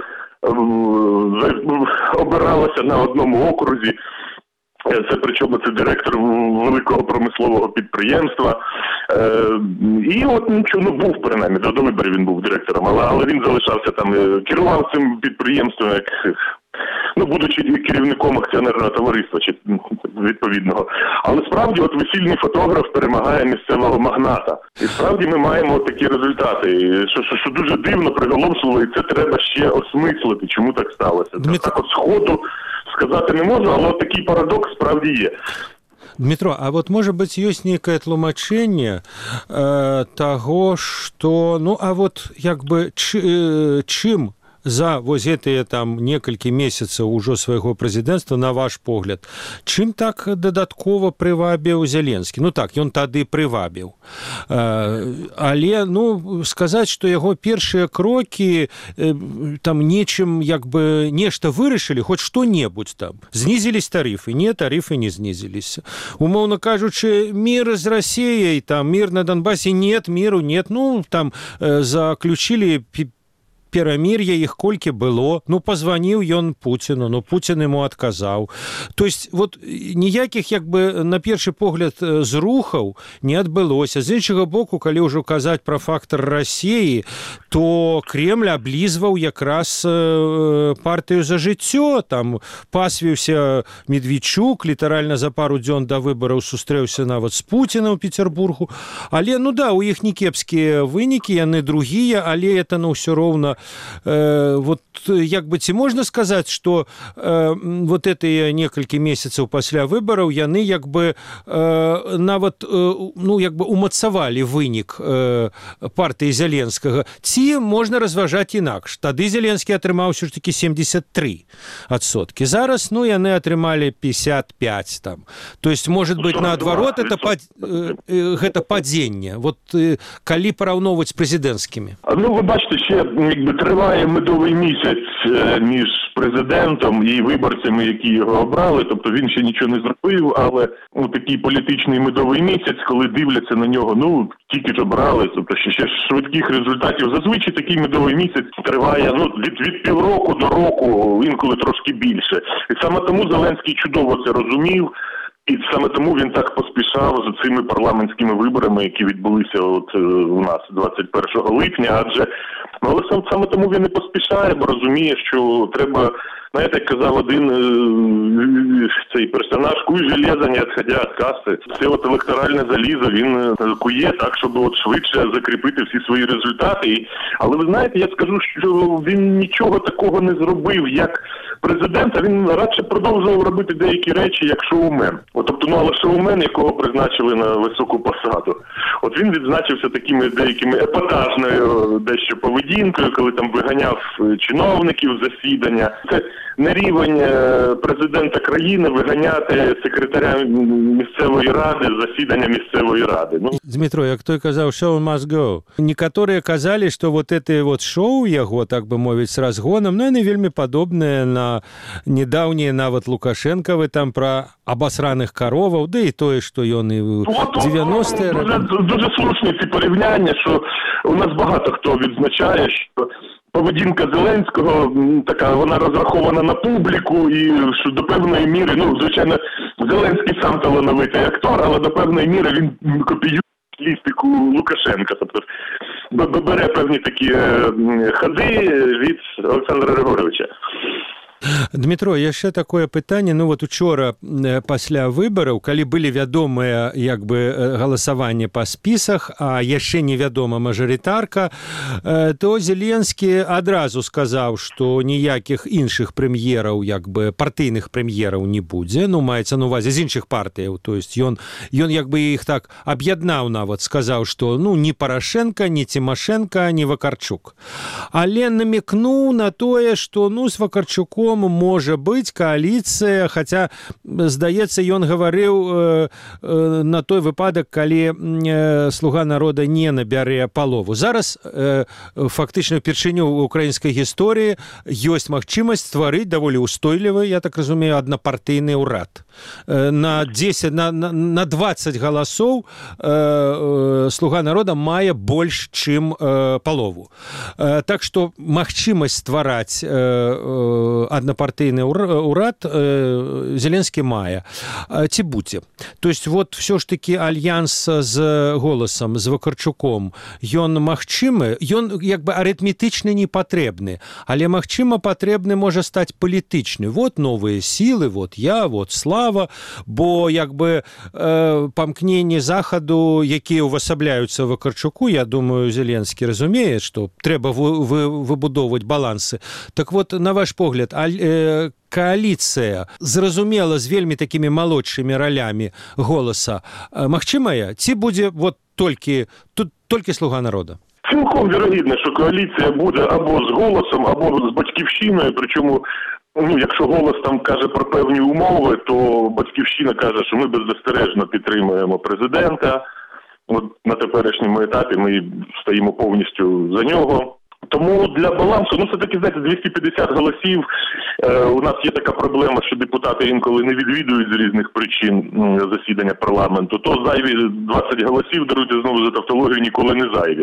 обиралася на одному окрузі. Це причому це директор великого промислового підприємства. І от нічого, був принаймні, до виборів він був директором, але він залишався там, керував цим підприємством, як, будучи керівником акціонерного товариства чи відповідного. Але справді от весільний фотограф перемагає місцевого магната. І справді ми маємо такі результати, що дуже дивно, приголомшливо, і це треба ще осмислити, чому так сталося. Так от сходу сказати не можу, але такий парадокс справді є. Дмитро, а вот, может быть, есть некое тлумачение того, что, ну, а вот, як бы, чым за вось гэтыя там некалькі месяцаў ужо свайго прэзідэнцтва, на ваш погляд, чым так дадаткова прывабіў Зеленскі? Ну так, ён тады прывабіў. Але, ну, сказаць, што яго першыя крокі там нечым, як бы, нешта вырашылі, хоць што-небудзь там. Знізілись тарыфы? Не, тарыфы не знізіліся. Умоўна кажучы, мир з Расіяй, там, мир на Донбассе, нет, миру нет. Ну, там, заключили перамір'я, іх колькі было, ну, пазваніў ён Пуціну, ну, Пуцін ему адказаў. То есть, вот, ніякіх, як бы, на першы погляд, зрухаў не адбылося. З іншага боку, калі ўжо казаць пра фактар Расіі, то Кремль аблізваў якраз партыю за жыццё, там, пасвіўся Медведчук, літаральна за пару дзён да выбараў сустрэўся нават з Пуцінам у Петербургу. Але, ну да, у іх не кепскія вынікі, яны другія, але это, ну, ўсё роўна вот, як бы, ці можна сказаць, што вот гэтыя некалькі месяцаў пасля выбараў яны, як бы, нават, ну, як бы, умацавалі вынік партыі Зеленскага. Ці можна разважаць інакш? Тады Зеленскі атрымаў ўсё ж такі 73%. Зараз, ну, яны атрымалі 55% там. То есть, может быть, наадварот, гэта падзенне. Вот калі параўноўваць з прэзідэнцкімі? Ну, ви бачите, ще, якби, триває медовий місяць між президентом і виборцями, які його обрали. Тобто він ще нічого не зробив, але ну, такий політичний медовий місяць, коли дивляться на нього, ну, тільки ж обрали, тобто ще швидких результатів. Зазвичай такий медовий місяць триває, ну, від півроку до року, інколи трошки більше. І саме тому Зеленський чудово це розумів. І саме тому він так поспішав з цими парламентськими виборами, які відбулися от у нас 21 липня, адже але саме тому він і поспішає, бо розуміє, що треба, знаєте, як казав один цей персонаж, куй железо, не відходя від каси. Все от електоральне залізо він кує так, щоб от швидше закріпити всі свої результати. Але ви знаєте, я скажу, що він нічого такого не зробив, як президент, а він радше продовжував робити деякі речі, як шоумен. От, тобто, ну, але шоумен, якого призначили на високу посаду. От він відзначився такими деякими епатажною дещо поведінкою, коли там виганяв чиновників з засідання. Це не рівень президента країни виганяти секретаря місцевої ради з засідання місцевої ради. Ну. Дмитро, як той казав, show must go. Некаторыя казалі, што вот это вот шоу яго, так бы мовіць, з разгонам, ну, яны вельмі падобныя на недаўнія нават Лукашэнкавы там пра абасраных кароваў, да і тое, што ён і в 90-е... Дуже слушні ці порівняння, що у нас багато хто відзначає, що поведінка Зеленського така, вона розрахована на публіку і що до певної міри, ну, звичайно, Зеленський сам талановитий актор, але до певної міри він копіює стилістику Лукашенка, тобто бере певні такі ходи від Олександра Григоровича. Дмитро, яшчэ такое пытанне, ну вот учора пасля выбараў, калі былі вядомыя як бы галасаванне па спісах, а яшчэ невядома мажарытарка, то Зеленскі адразу сказаў, што ніякіх іншых прэм'ераў, як бы партыйных прэм'ераў не будзе, ну маецца на увазе з іншых партыяў, то есть ён як бы іх так аб'яднаў нават, сказаў, што ну ні Парашенко, ні Тимошенко, ні Вакарчук. Але намекнуў на тое, што ну з Вакарчуком можа быць кааліцыя, хаця, здаецца, ён гаварыў на той выпадак, калі «Слуга народа» не набярэ палову. Зараз фактычна упершыню ў украінскай гісторыі ёсць магчымасць стварыць даволі ўстойлівы, я так разумею, аднапартыйны ўрад. На 20 галасоў «Слуга народа» мае больш, чым палову. Так што магчымасць ствараць аднапартыйны ўрад Зеленскі мае. Ці будзе? То есть вот все ж таки альянс з Голосам, з Вакарчуком, ён магчымы, ён як бы арытметычны не патрэбны, але магчыма патрэбны можа стаць палітычны. Вот новыя сілы, вот я, вот Слава, бо як бы памкненні захаду, якія увасабляюцца Вакарчуку, я думаю, Зеленскі разумее, што трэба выбудоўваць балансы. Так вот, на ваш погляд, коаліцыя зразумела з вельмі такімі малодшымі ралямі Голоса магчымая? Ці будзе вот толькі «Слуга народу»? Цілком вірогідно, що коаліція буде або з «Голосом», або з «Батьківщиною», причому якщо «Голос» там каже про певні умови, то «Батьківщина» каже, що ми беззастережно підтримуємо президента. От на теперішньому етапі ми стоїмо повністю за нього. Тому для балансу, все-таки, знаєте, 250 голосів, у нас є така проблема, що депутати інколи не відвідують з різних причин засідання парламенту, то зайві 20 голосів даруйте знову за тавтологію, ніколи не зайві.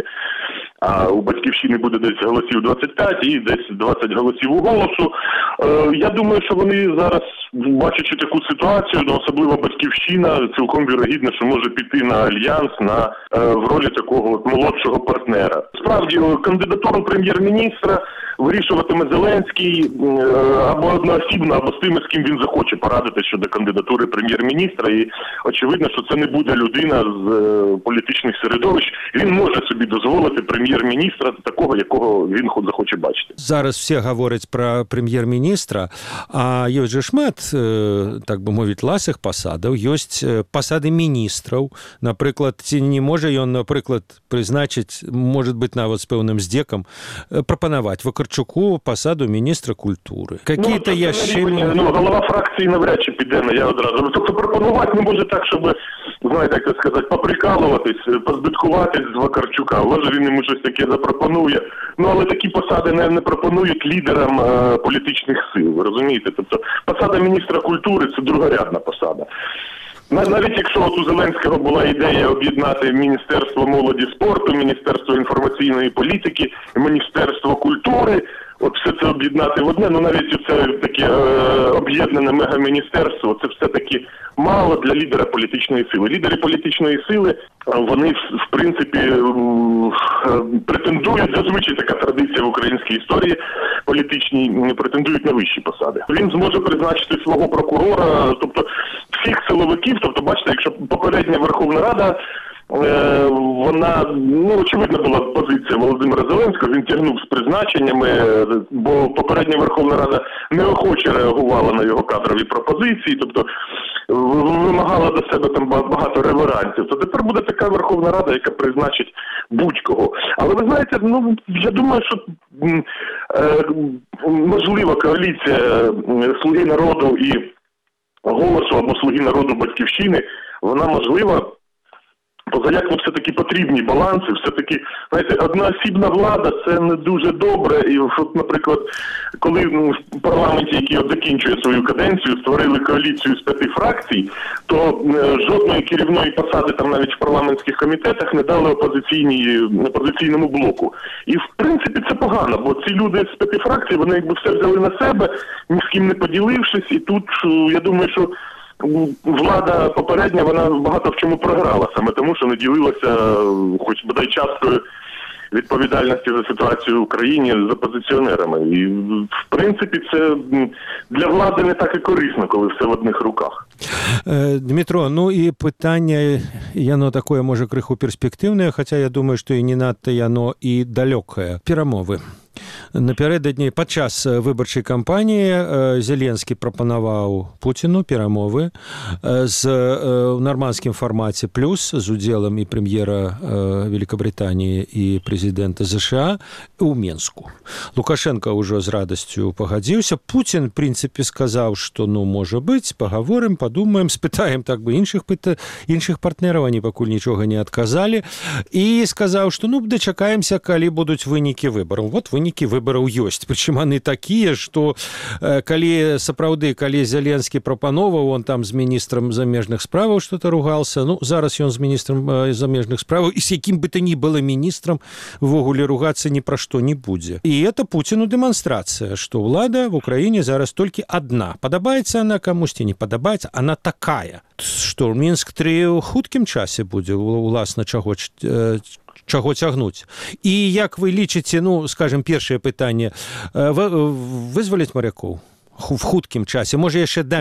А у «Батьківщини» буде десь голосів 25 і десь 20 голосів у «Голосу». Я думаю, що вони зараз, бачачи таку ситуацію, особливо «Батьківщина», цілком вірогідно, що може піти на альянс в ролі такого молодшого партнера. Справді, кандидатуру прем'єр-міністра вирішуватиме Зеленський або одноосібно, або з тими, з ким він захоче порадити щодо кандидатури прем'єр-міністра. І очевидно, що це не буде людина з політичних середовищ. Він може собі дозволити прем'єр-міністра такого, якого він захоче бачити. Зараз всі говорять про прем'єр-міністра, а ёсць же шмат, так бы мовіць, ласых пасадаў, ёсць пасады міністраў. Напрыклад, ці не можа ён, напрыклад, прызначыць, может быть, нават з пэўным здзекам, прапанаваць Вакарчуку посаду міністра культури. Какие-то яшчэ... Голова фракції навряд чи піде, я одразу. Тобто пропонувати не може так, щоб, знаєте, як це сказати, поприкалуватись, позбиткуватись з Вакарчука. Може, він йому щось таке запропонує. Але такі посади не пропонують лідерам політичних сил, ви розумієте? Тобто посада міністра культури – це другорядна посада. Навіть якщо у Зеленського була ідея об'єднати Міністерство молоді спорту, Міністерство інформаційної політики, Міністерство культури, все це об'єднати в одне, навіть це таке об'єднане мегаміністерство, це все-таки мало для лідера політичної сили. Лідери політичної сили, вони, в принципі, претендують, зазвичай така традиція в українській історії політичній, претендують на вищі посади. Він зможе призначити свого прокурора, тобто всіх силовиків, тобто, бачите, якщо попередня Верховна Рада, вона, очевидно, була позиція Володимира Зеленського, він тягнув з призначеннями, бо попередня Верховна Рада неохоче реагувала на його кадрові пропозиції, тобто вимагала до себе там багато реверансів. То тепер буде така Верховна Рада, яка призначить будь-кого. Але ви знаєте, я думаю, що можлива коаліція «Слуги народу» і «Голосу» або «Слуги народу» Батьківщини, вона можлива. Позаяк все-таки потрібні баланси, все-таки, знаєте, одноосібна влада – це не дуже добре. І, наприклад, коли в парламенті, який закінчує свою каденцію, створили коаліцію з 5 фракцій, то жодної керівної посади там навіть в парламентських комітетах не дали опозиційному блоку. І, в принципі, це погано, бо ці люди з 5 фракцій, вони якби все взяли на себе, ні з ким не поділившись, і тут, я думаю, що влада попередня, вона багато в чому програла, саме тому, що не ділилася хоч бодай часткою відповідальності за ситуацію в Україні з опозиціонерами. І, в принципі, це для влади не так і корисно, коли все в одних руках. Дмитро, і питання, яно такое, може, криху перспективне, хоча я думаю, що і не надто яно і далекое. Перамовы. Напярэдадні падчас выбарчай кампаніі Зеленскі прапанаваў Пуціну перамовы з нармандскім фармаце плюс з удзелам і прэм'ера Великабрытаніі і прэзідэнта США ў Менску. Лукашенко ўжо з радасцю пагадзіўся. Пуцін, в прынцыпе, сказаў, што можа быць, пагаворым, падумаем, спытаем так бы іншых партнераў, они пакуль нічога не адказалі, і сказаў, што дачакаемся, калі будуць вынікі выбараў. Вот вынікі выбараў ёсць. Прычым яны такія, што калі Зеленскі прапановаў, он там з міністрам замежных справаў што-то ругался, зараз ён з міністрам замежных справаў і з якім бы то ні было міністрам ввогуле ругацца ні пра што не будзе. І это Пуціну дэманстрацыя, што ўлада в Украіне зараз толькі адна. Падабаецца она камусьці, не падабаецца, она такая. Што Мінск-3 ў хуткім часе будзе, уласна, чаго цягнуць. І як вы лічыце, скажем, першае пытанне, вызваліць морякоў в хуткім часе? Може, яшчэ да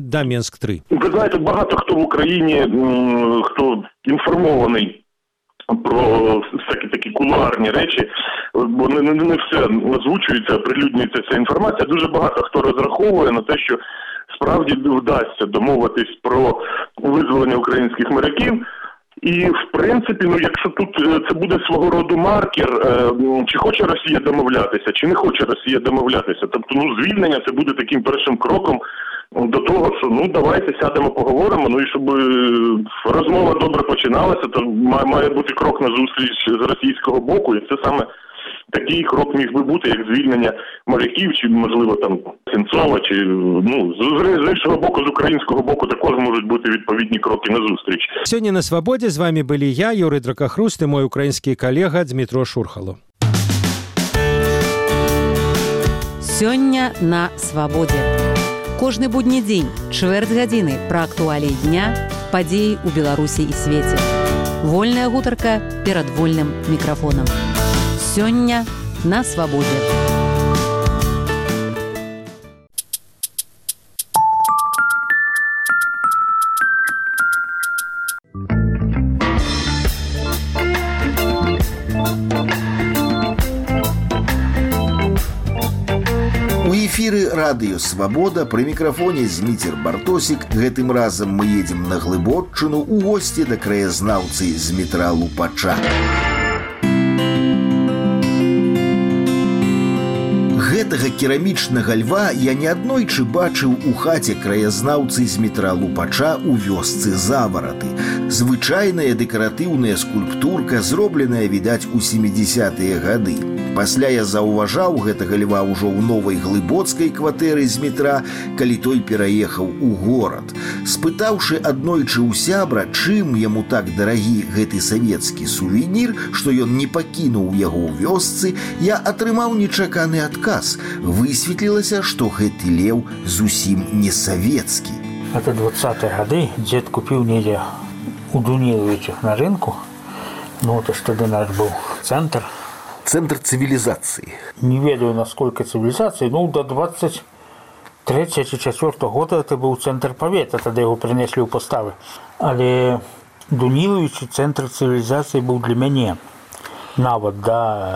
Мінск-3? Ви знаєте, багато хто в Україні, хто інформований про всякі такі кулуарні речі, бо не все озвучується, прилюднюється ця інформація. Дуже багато хто розраховує на те, що справді вдасться домовитись про визволення українських моряків. І, в принципі, якщо тут це буде свого роду маркер, чи хоче Росія домовлятися, чи не хоче Росія домовлятися. Тобто, звільнення це буде таким першим кроком до того, що, давайте сядемо, поговоримо, і щоб розмова добре починалася, то має бути крок на зустріч з російського боку, і це саме такий крок міг би бути, як звільнення моряків, чи, можливо, там, Сенцова, чи, з іншого боку, з українського боку також можуть бути відповідні кроки на зустріч. Сьогодні на «Свободі» з вами були я, Юрий Дракохруст, і мой український колега Дмитро Шурхало. Сёння на «Свободе». Кожны будні дзень, чвэрць гадзіны пра актуаліі дня, падзеі ў Беларусі і свеце. Вольная гутарка перад вольным мікрафонам. Сёння на «Свободе». У эфіры радыё «Свабода», пры мікрафоне Зміцер Бартосік. Гэтым разам мы едзем на Глыбоччыну у госці да краязнаўцы Змітра Лупача. Гэтага керамічнага льва я неаднойчы бачыў у хаце краязнаўцы Змітра Лупача ў вёсцы Завараты. Звычайная дэкаратыўная скульптурка, зробленая, відаць, у 70-е гады. Пасля я заўважаў гэтага льва ўжо ў новай глыбоцкай кватэры Змітра, калі той пераехаў у горад. Спытаўшы аднойчы ў сябра, чым яму так дарагі гэты савецкі сувенір, што ён не пакінуў яго ў вёсцы, я атрымаў нечаканы адказ. Высветлілася, што гэты леў зусім не савецкі. Это 20-е гады. Дзед купіў недзе у Дунілавічах на рынку. Это ж тады наш быў цэнтр. Центр цивилизации. Не ведаю, насколько цивилизации, до 23 чи 24 года это был центр павета, тогда его принесли в поставы. Але Дунілавіч центр цивилизации был для меня нават до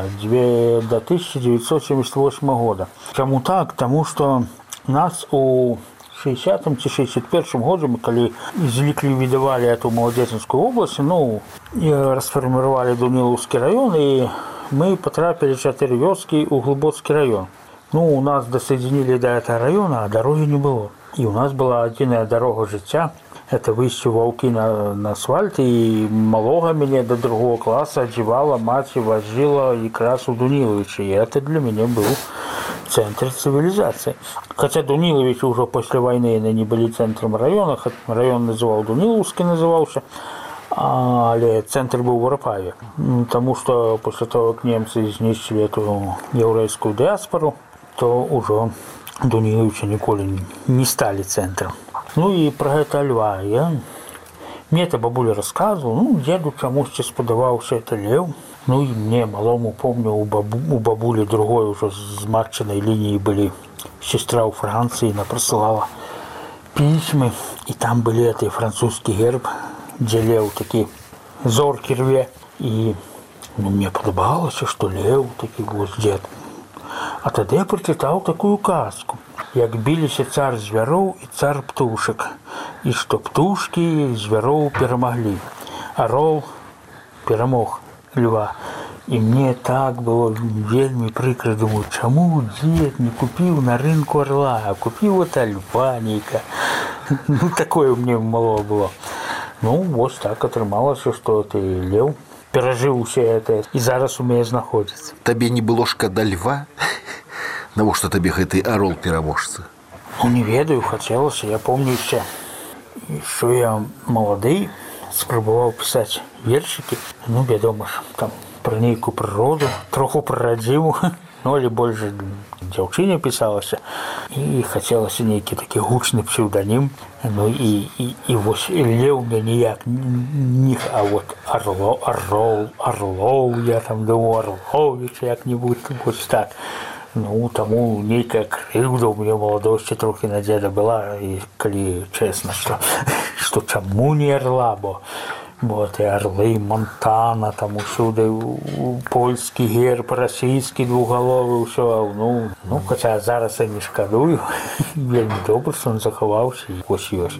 1978 года. Чему так? Тому что нас у 60-м чи 61-м году, калі зліквідавалі эту Малодзечанскую область, и расформировали Дунілаўскі район, и мы потрапили 4 вёски у Глыбоцкі район. У нас досоединили до этого района, а дороги не было. И у нас была единая дорога жыцця. Это выйсці ваўкі на асфальт, и малога меня до другого класса одевала, мать возила как раз у Дунілавіча. И это для меня был центр цивилизации. Хотя Дунілавіч уже после войны не были центром района, район называл Дунілаўскі, назывался. Але центр был в Воропаве, потому что после того, как немцы знищили эту еврейскую диаспору, то уже Дунілавіча ніколі не стали центром. И про гэта льва мне это бабуля рассказывала, деду чамусьці спадаваўся это лев. И мне, малому, помню, у бабули другой уже с матчиной линии были сестра у Франции, она присылала письма, и там были это французский герб, где лев такі зоркі рве. И мне падабалася, что лев такі вот дед. А тогда я прочитал такую казку, як билися цар звяроў и цар птушек, и что птушки звяроў перамаглі. Орел перамог льва. И мне так было вельмі прикро, думаю, чему дед не купил на рынку орла, а купил это льва нейка. Такое у меня мало было. Вот так атрымалася, что ты лев перажыў усе это и зараз у мяне знаходзіцца. Табе не было шкада льва? Навошта табе гэты орол пераможца? Не ведаю, хотелось. Я помню еще, что я молодый, спрабаваў писать вершики. Вядома ж, там про нейкую природу, троху про радзіму, але больше дзяўчыне писалася. И хотелось нейкі такі гучны псевдоним. И вось лев мне ніяк, а вот Орлов, я там думаю, Орлович як-нибудь, вот так. Тому нейкая крыўда у меня маладосці трохи на деда была, и калі честно, что чаму не орла, бо Вот, и орлы, Монтана, там усюды польский герб, российский двуголовый, все. Ну, хотя зараз я не шкадую. Вельми добре, что он заховался и ось ёсць.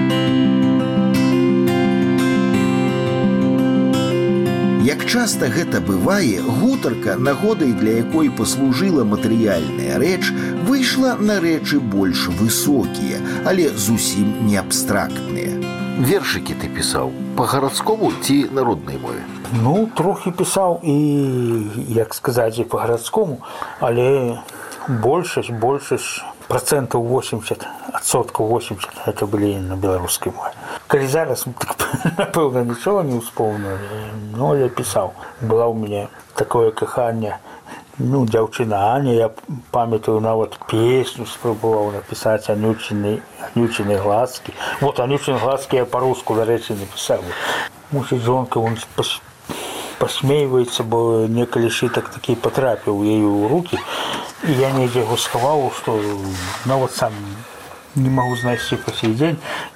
Як часта гэта бывае, гутарка, нагодай для якой паслужыла матэрыяльная рэч, выйшла на рэчы больш высокія, але зусім не абстрактныя. Вершыкі ты пісаў па-гарадскому ці народнай мове? Ну, трохи пісаў і, як сказаць, і па-гарадскому, але большасць, процентов 80, отсотков 80 это были на белорусской мове. Коли зараз, так, напевно, ничего не вспомню, но я писал. Была у меня такое кахание, девчина Аня, я памятаю, нават песню спробовал написать «Анючины глазки». Вот «Анючины глазки» я по-русски, до речи, написал. Муж жонка, он посмеивается, бо некалі шиток таки потрапил ей в руки. И я недзе его сховал, что, вот сам не могу знайсці по сей день.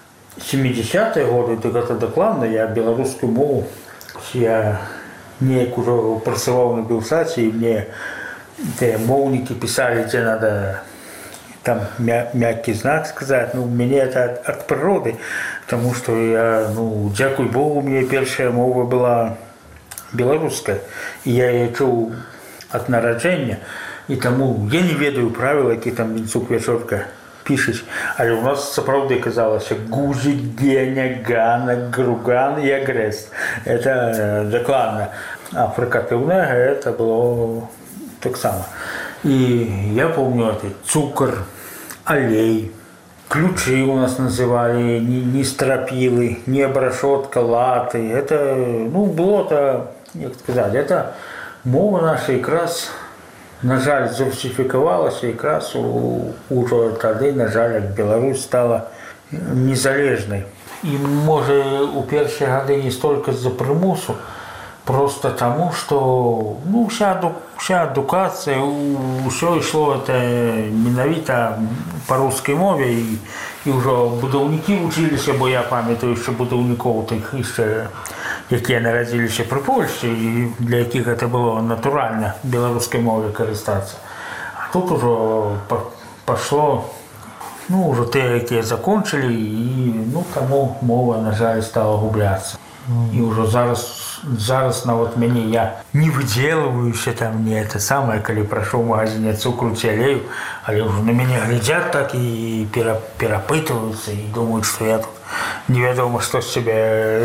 70-е годы, так это докладно, я белорусскую мову, я неяк уже працаваў на Белсаце, и мне моўнікі писали, где надо там мягкий знак сказать. Мне это от природы, потому что я, дякуй Богу, у меня первая мова была белорусская, и я ее чуў от нараджэння. І таму я не ведаю правил, які там Вінцук Вячорка пішуць, але у нас сапраўды казалася гузик, геня, гана, груган и агрест. Это докладно. А фрикативное это было так само. И я помню это цукор, олей, ключи у нас называли, не стропилы, не оброшетка, латы. Это, было-то, як сказать, это мова наша якраз, на жаль, зрусифікавалася якраз ужо тады, на жаль, як Беларусь стала незалежнай. І, можа, у першыя гады не столькі з-за прымусу, просто таму, што вся адукацыя, ўсё ішло это менавіта па рускай мове, і ўжо будаўнікі вучыліся, бо я памятаю яшчэ будаўнікоў тых яшчэ, якія нарадзіліся пры Польшчы, і для якіх гэта было натуральна беларускай мове карыстацца. А тут ужо пашло, ўжо тыя, якія закончылі, і таму мова, на жаль, стала губляцца. І ўжо зараз нават мяне, я не выдзелваюся там, не это самае, калі прашу ў магазине цукру ці алею, але ўжо на мяне глядзяць так і перапытваюцца і думаюць, што я тут невядома што з сябе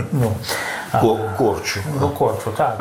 корчу. Корчу, так.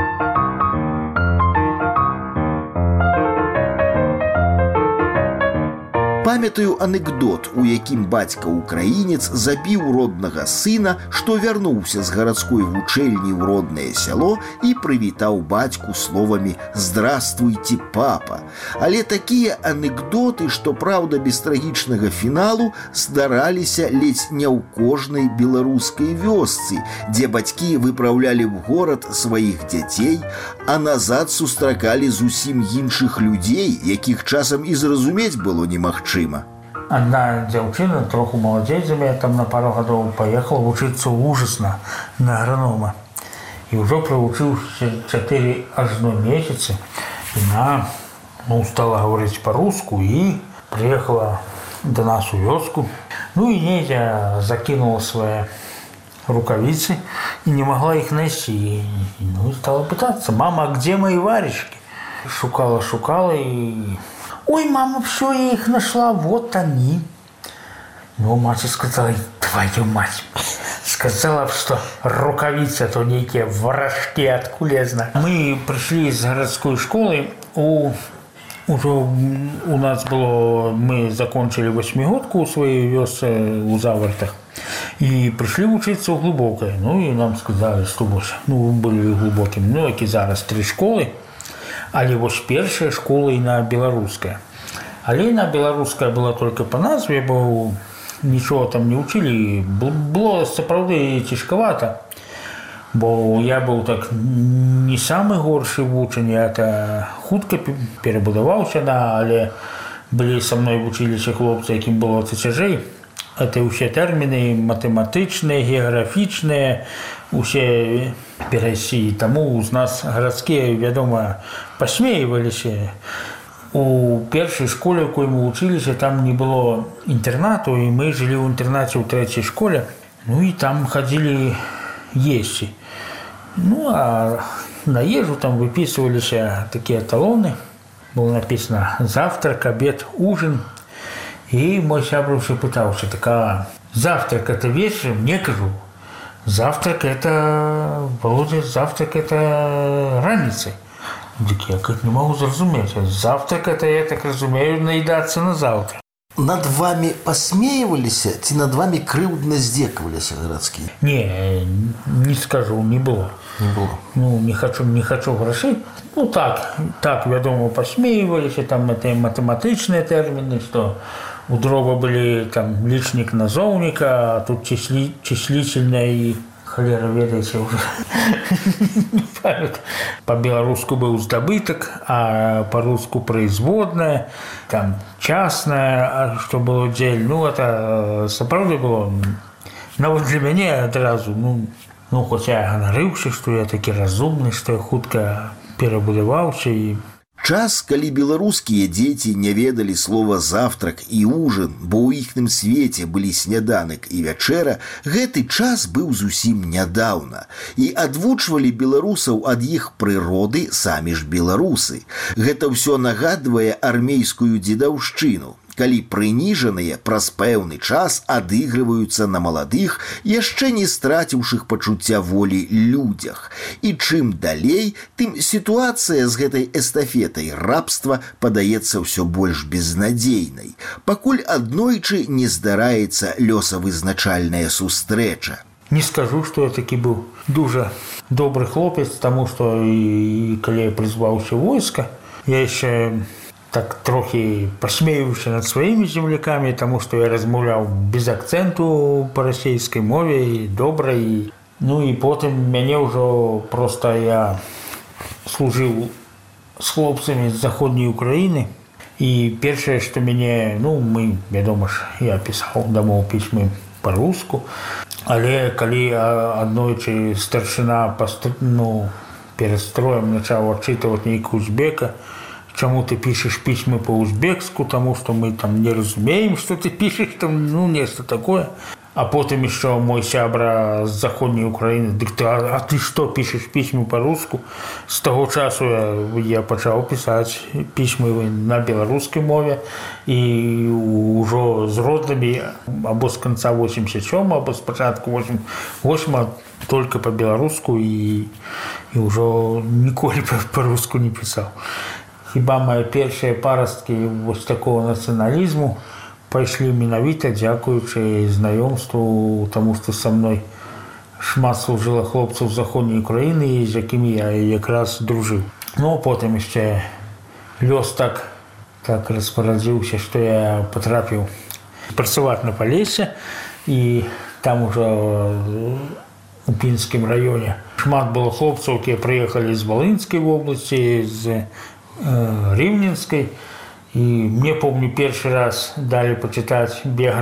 Памятаю анекдот, у якім бацька-украінец забіў роднага сына, што вярнуўся з гарадской вучэльні ў роднае сяло і прывітаў бацьку словамі «Здравствуйте, папа». Але такія анекдоты, што, праўда, без трагічнага фіналу, здараліся ледзь не ў кожнай беларускай вёсцы, дзе бацькі выпраўлялі ў горад сваіх дзяцей, а назад сустракалі зусім іншых людзей, якіх часам і зразумець было немагчыма. Одна дзяўчына, троху маладзей за мяне, там на пару гадоў паехала вучыцца ўжасна на агранома. І ўжо прывучыўся 4 ажно месяцы. Яна стала гаварыць па-руску і прыехала до нас у вёску. І недзе закінула свае рукавіцы і не могла іх найсці. І стала пытацца: «Мама, а где мои варежки?» Шукала и... «Ой, мама, все, я их нашла, вот они». Мать сказала: «Твою мать». Сказала, что рукавицы, то некие ворожки, откуда я знаю. Мы пришли из городской школы, уже у нас было, мы закончили 8-годку у своей вёсцы у Завартах и пришли учиться в Глубокое. И нам сказали, что были глубокими, які зараз 3 школы. Але вось першая школа і на беларуская. Але на беларуская была только по назве, бо нічого там не учили. Было сапраўды цяжкавата, бо я быў так не самы горшы вучань, я хутка перабудаваўся, але былі са мной вучыліся хлопцы, якім было цяжэй. это ўсе тэрміны матэматычныя, геаграфічныя, усе перайсі. Таму у нас гарадскія, вядома, пасмейваліся. У першай школе, у якой мы вучыліся, там не было інтэрнату, і мы жылі ў інтэрнаце ў 3-й школе. Ну і там хадзілі есці. Ну а на ежу там выписываліся такія талоны. Было написано «завтрак, обед, ужин». И мой сябров пытался, так, а завтрак это вечером? Не кажу. Завтрак это, Володя, завтрак это раніцай. Так я как не могу зразуметь. Завтрак это, я так разумею, наедаться на завтрак. Над вами посмеивались, ці над вами крыўдна здзекаваліся гарадскія? Не скажу, не было. Не было. Ну, не хочу грошей. Ну, так, вядома, посмеивались, там это математычныя тэрміны, что у дрова были там личник назоўніка, а тут числительное и холера ведаеце уже. По-беларуску был здабытак, а по-руску производная, там частная, что было дзель. Ну, это сапраўды было. Нават для мяне адразу, ну, хотя я ганарыўся, што я такі разумны, што я хутка перабудаваўся і... Час, калі беларускія дзеці не ведалі слова «завтрак» і «ужин», бо ў іхным свеце былі сняданак і вячэра, гэты час быў зусім нядаўна. І адвучвалі беларусаў ад іх прыроды самі ж беларусы. Гэта ўсё нагадвае армейскую дзедаўшчыну, калі прыніжаныя праз пэўны час адыгрываюцца на маладых, яшчэ не страціўшых пачуцця волі людзях. І чым далей, тым сітуацыя з гэтай эстафетай рабства падаецца ўсё больш безнадзейнай, пакуль аднойчы не здараецца лёсавызначальная сустрэча. Не скажу, што я такі быў дужа добры хлопец, таму што і калі я прызваўся войска, я яшчэ так трохи посмеиваюся над своими земляками, тому что я размовлял без акценту по российской мове и добро. И, ну и потом меня уже просто я служил с хлопцами з Заходней Украины. И первое, что меня, ну, мы, вядома ж, я писал домой письмы по-русски, але калі аднойчы старшина перед строем начал отчитывать нейкую узбека, чему ты пишешь письма по-узбекску, тому что мы там не разумеем, что ты пишешь, там, ну, нечто такое. А потом еще мой сябра с Заходней Украины, а ты что, пишешь письма по-русски? С того часу я начал писать письма на белорусской мове, и уже с родными, або с конца 87, або с початку 88, только по-белорусски, и уже николи по-русски не писал. Хіба мои першие паростки вот такого национализму пошли менавіта дзякуючы знаёмству, тому что со мной шмат служила хлопцаў з Заходняй Украины, з якімі я якраз дружыў. Ну, потым яшчэ лёс так распарадзіўся, што я потрапіў працаваць на Полессе, і там уже у Пінскім раёне шмат было хлопцаў, якія прыехалі з Волынскай вобласці, з Ривненской. И мне, помню, первый раз дали почитать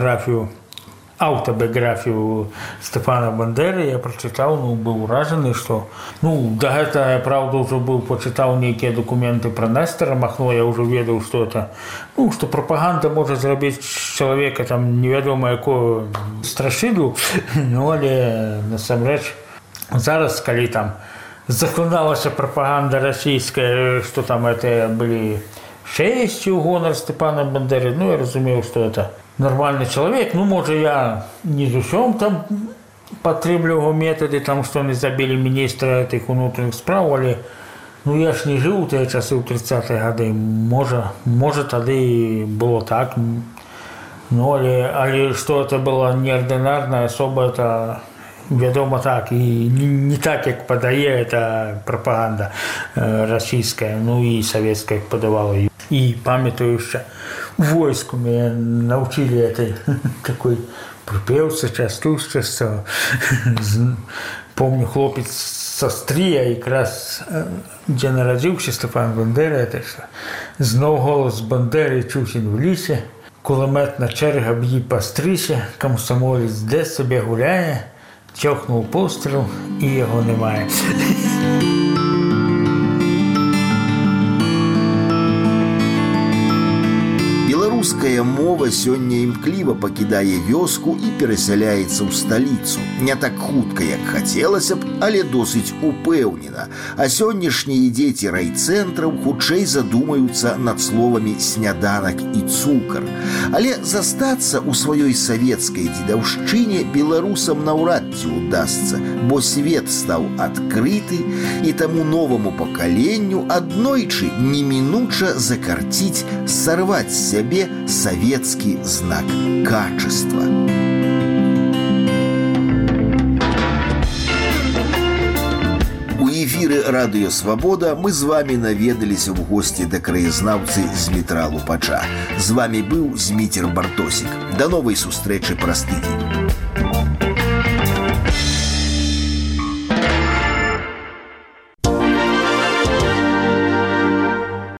автобиографию Степана Бандеры. Я прочитал, был ураженный, что... до этого я, правда, уже почитал некие документы про Нестора Махно. Я уже ведал, что это... что пропаганда может сделать человека, там, неведомо якого страшидлу. Але, насамрэч, зараз, коли там захлыналася пропаганда российская, что там это были честь у гонор Степана Бандеры. Я разумею, что это нормальный человек. Может, я не зусім там падтрымліваў его методы, там, что они забили министра этих внутренних справ, але я ж не жил у те часы, у 30-е годы. Может, тады было так. Але что это было неординарная особа, это... Вядома так, и не так, как подае эта пропаганда российская, и советская подавала. И памятаю, войску меня научили этой такой припевце, часто. Помню, хлопец со Стрия, якраз где народился Степан Бандера, это что знов голос Бандери чутен в лісі. кулеметна черга б'є по стрічі, комсомолець де собі гуляє, чохнув постріл і його немає. Беларуская мова сёння імкліва пакідае вёску і перасяляецца ў сталіцу. Не так хутка, як хацелася б, але досыць упэўнена. А сённяшнія дзеці райцэнтраў хутчэй задумаюцца над словамі «сняданак» і «цукар». Але застацца ў сваёй савецкай дзедаўшчыне беларусам наўрад ці ўдасца, бо свет стаў адкрыты, і таму новаму пакаленню аднойчы немінуча закарціць сарваць з сябе савецкі знак качества. У эфіры радыё «Свабода» мы з вами наведаліся ў госці да краязнаўцы Змітра Лупача. З вами быў Зміцер Бартосік. Да новай сустрэчы праз тыдзень.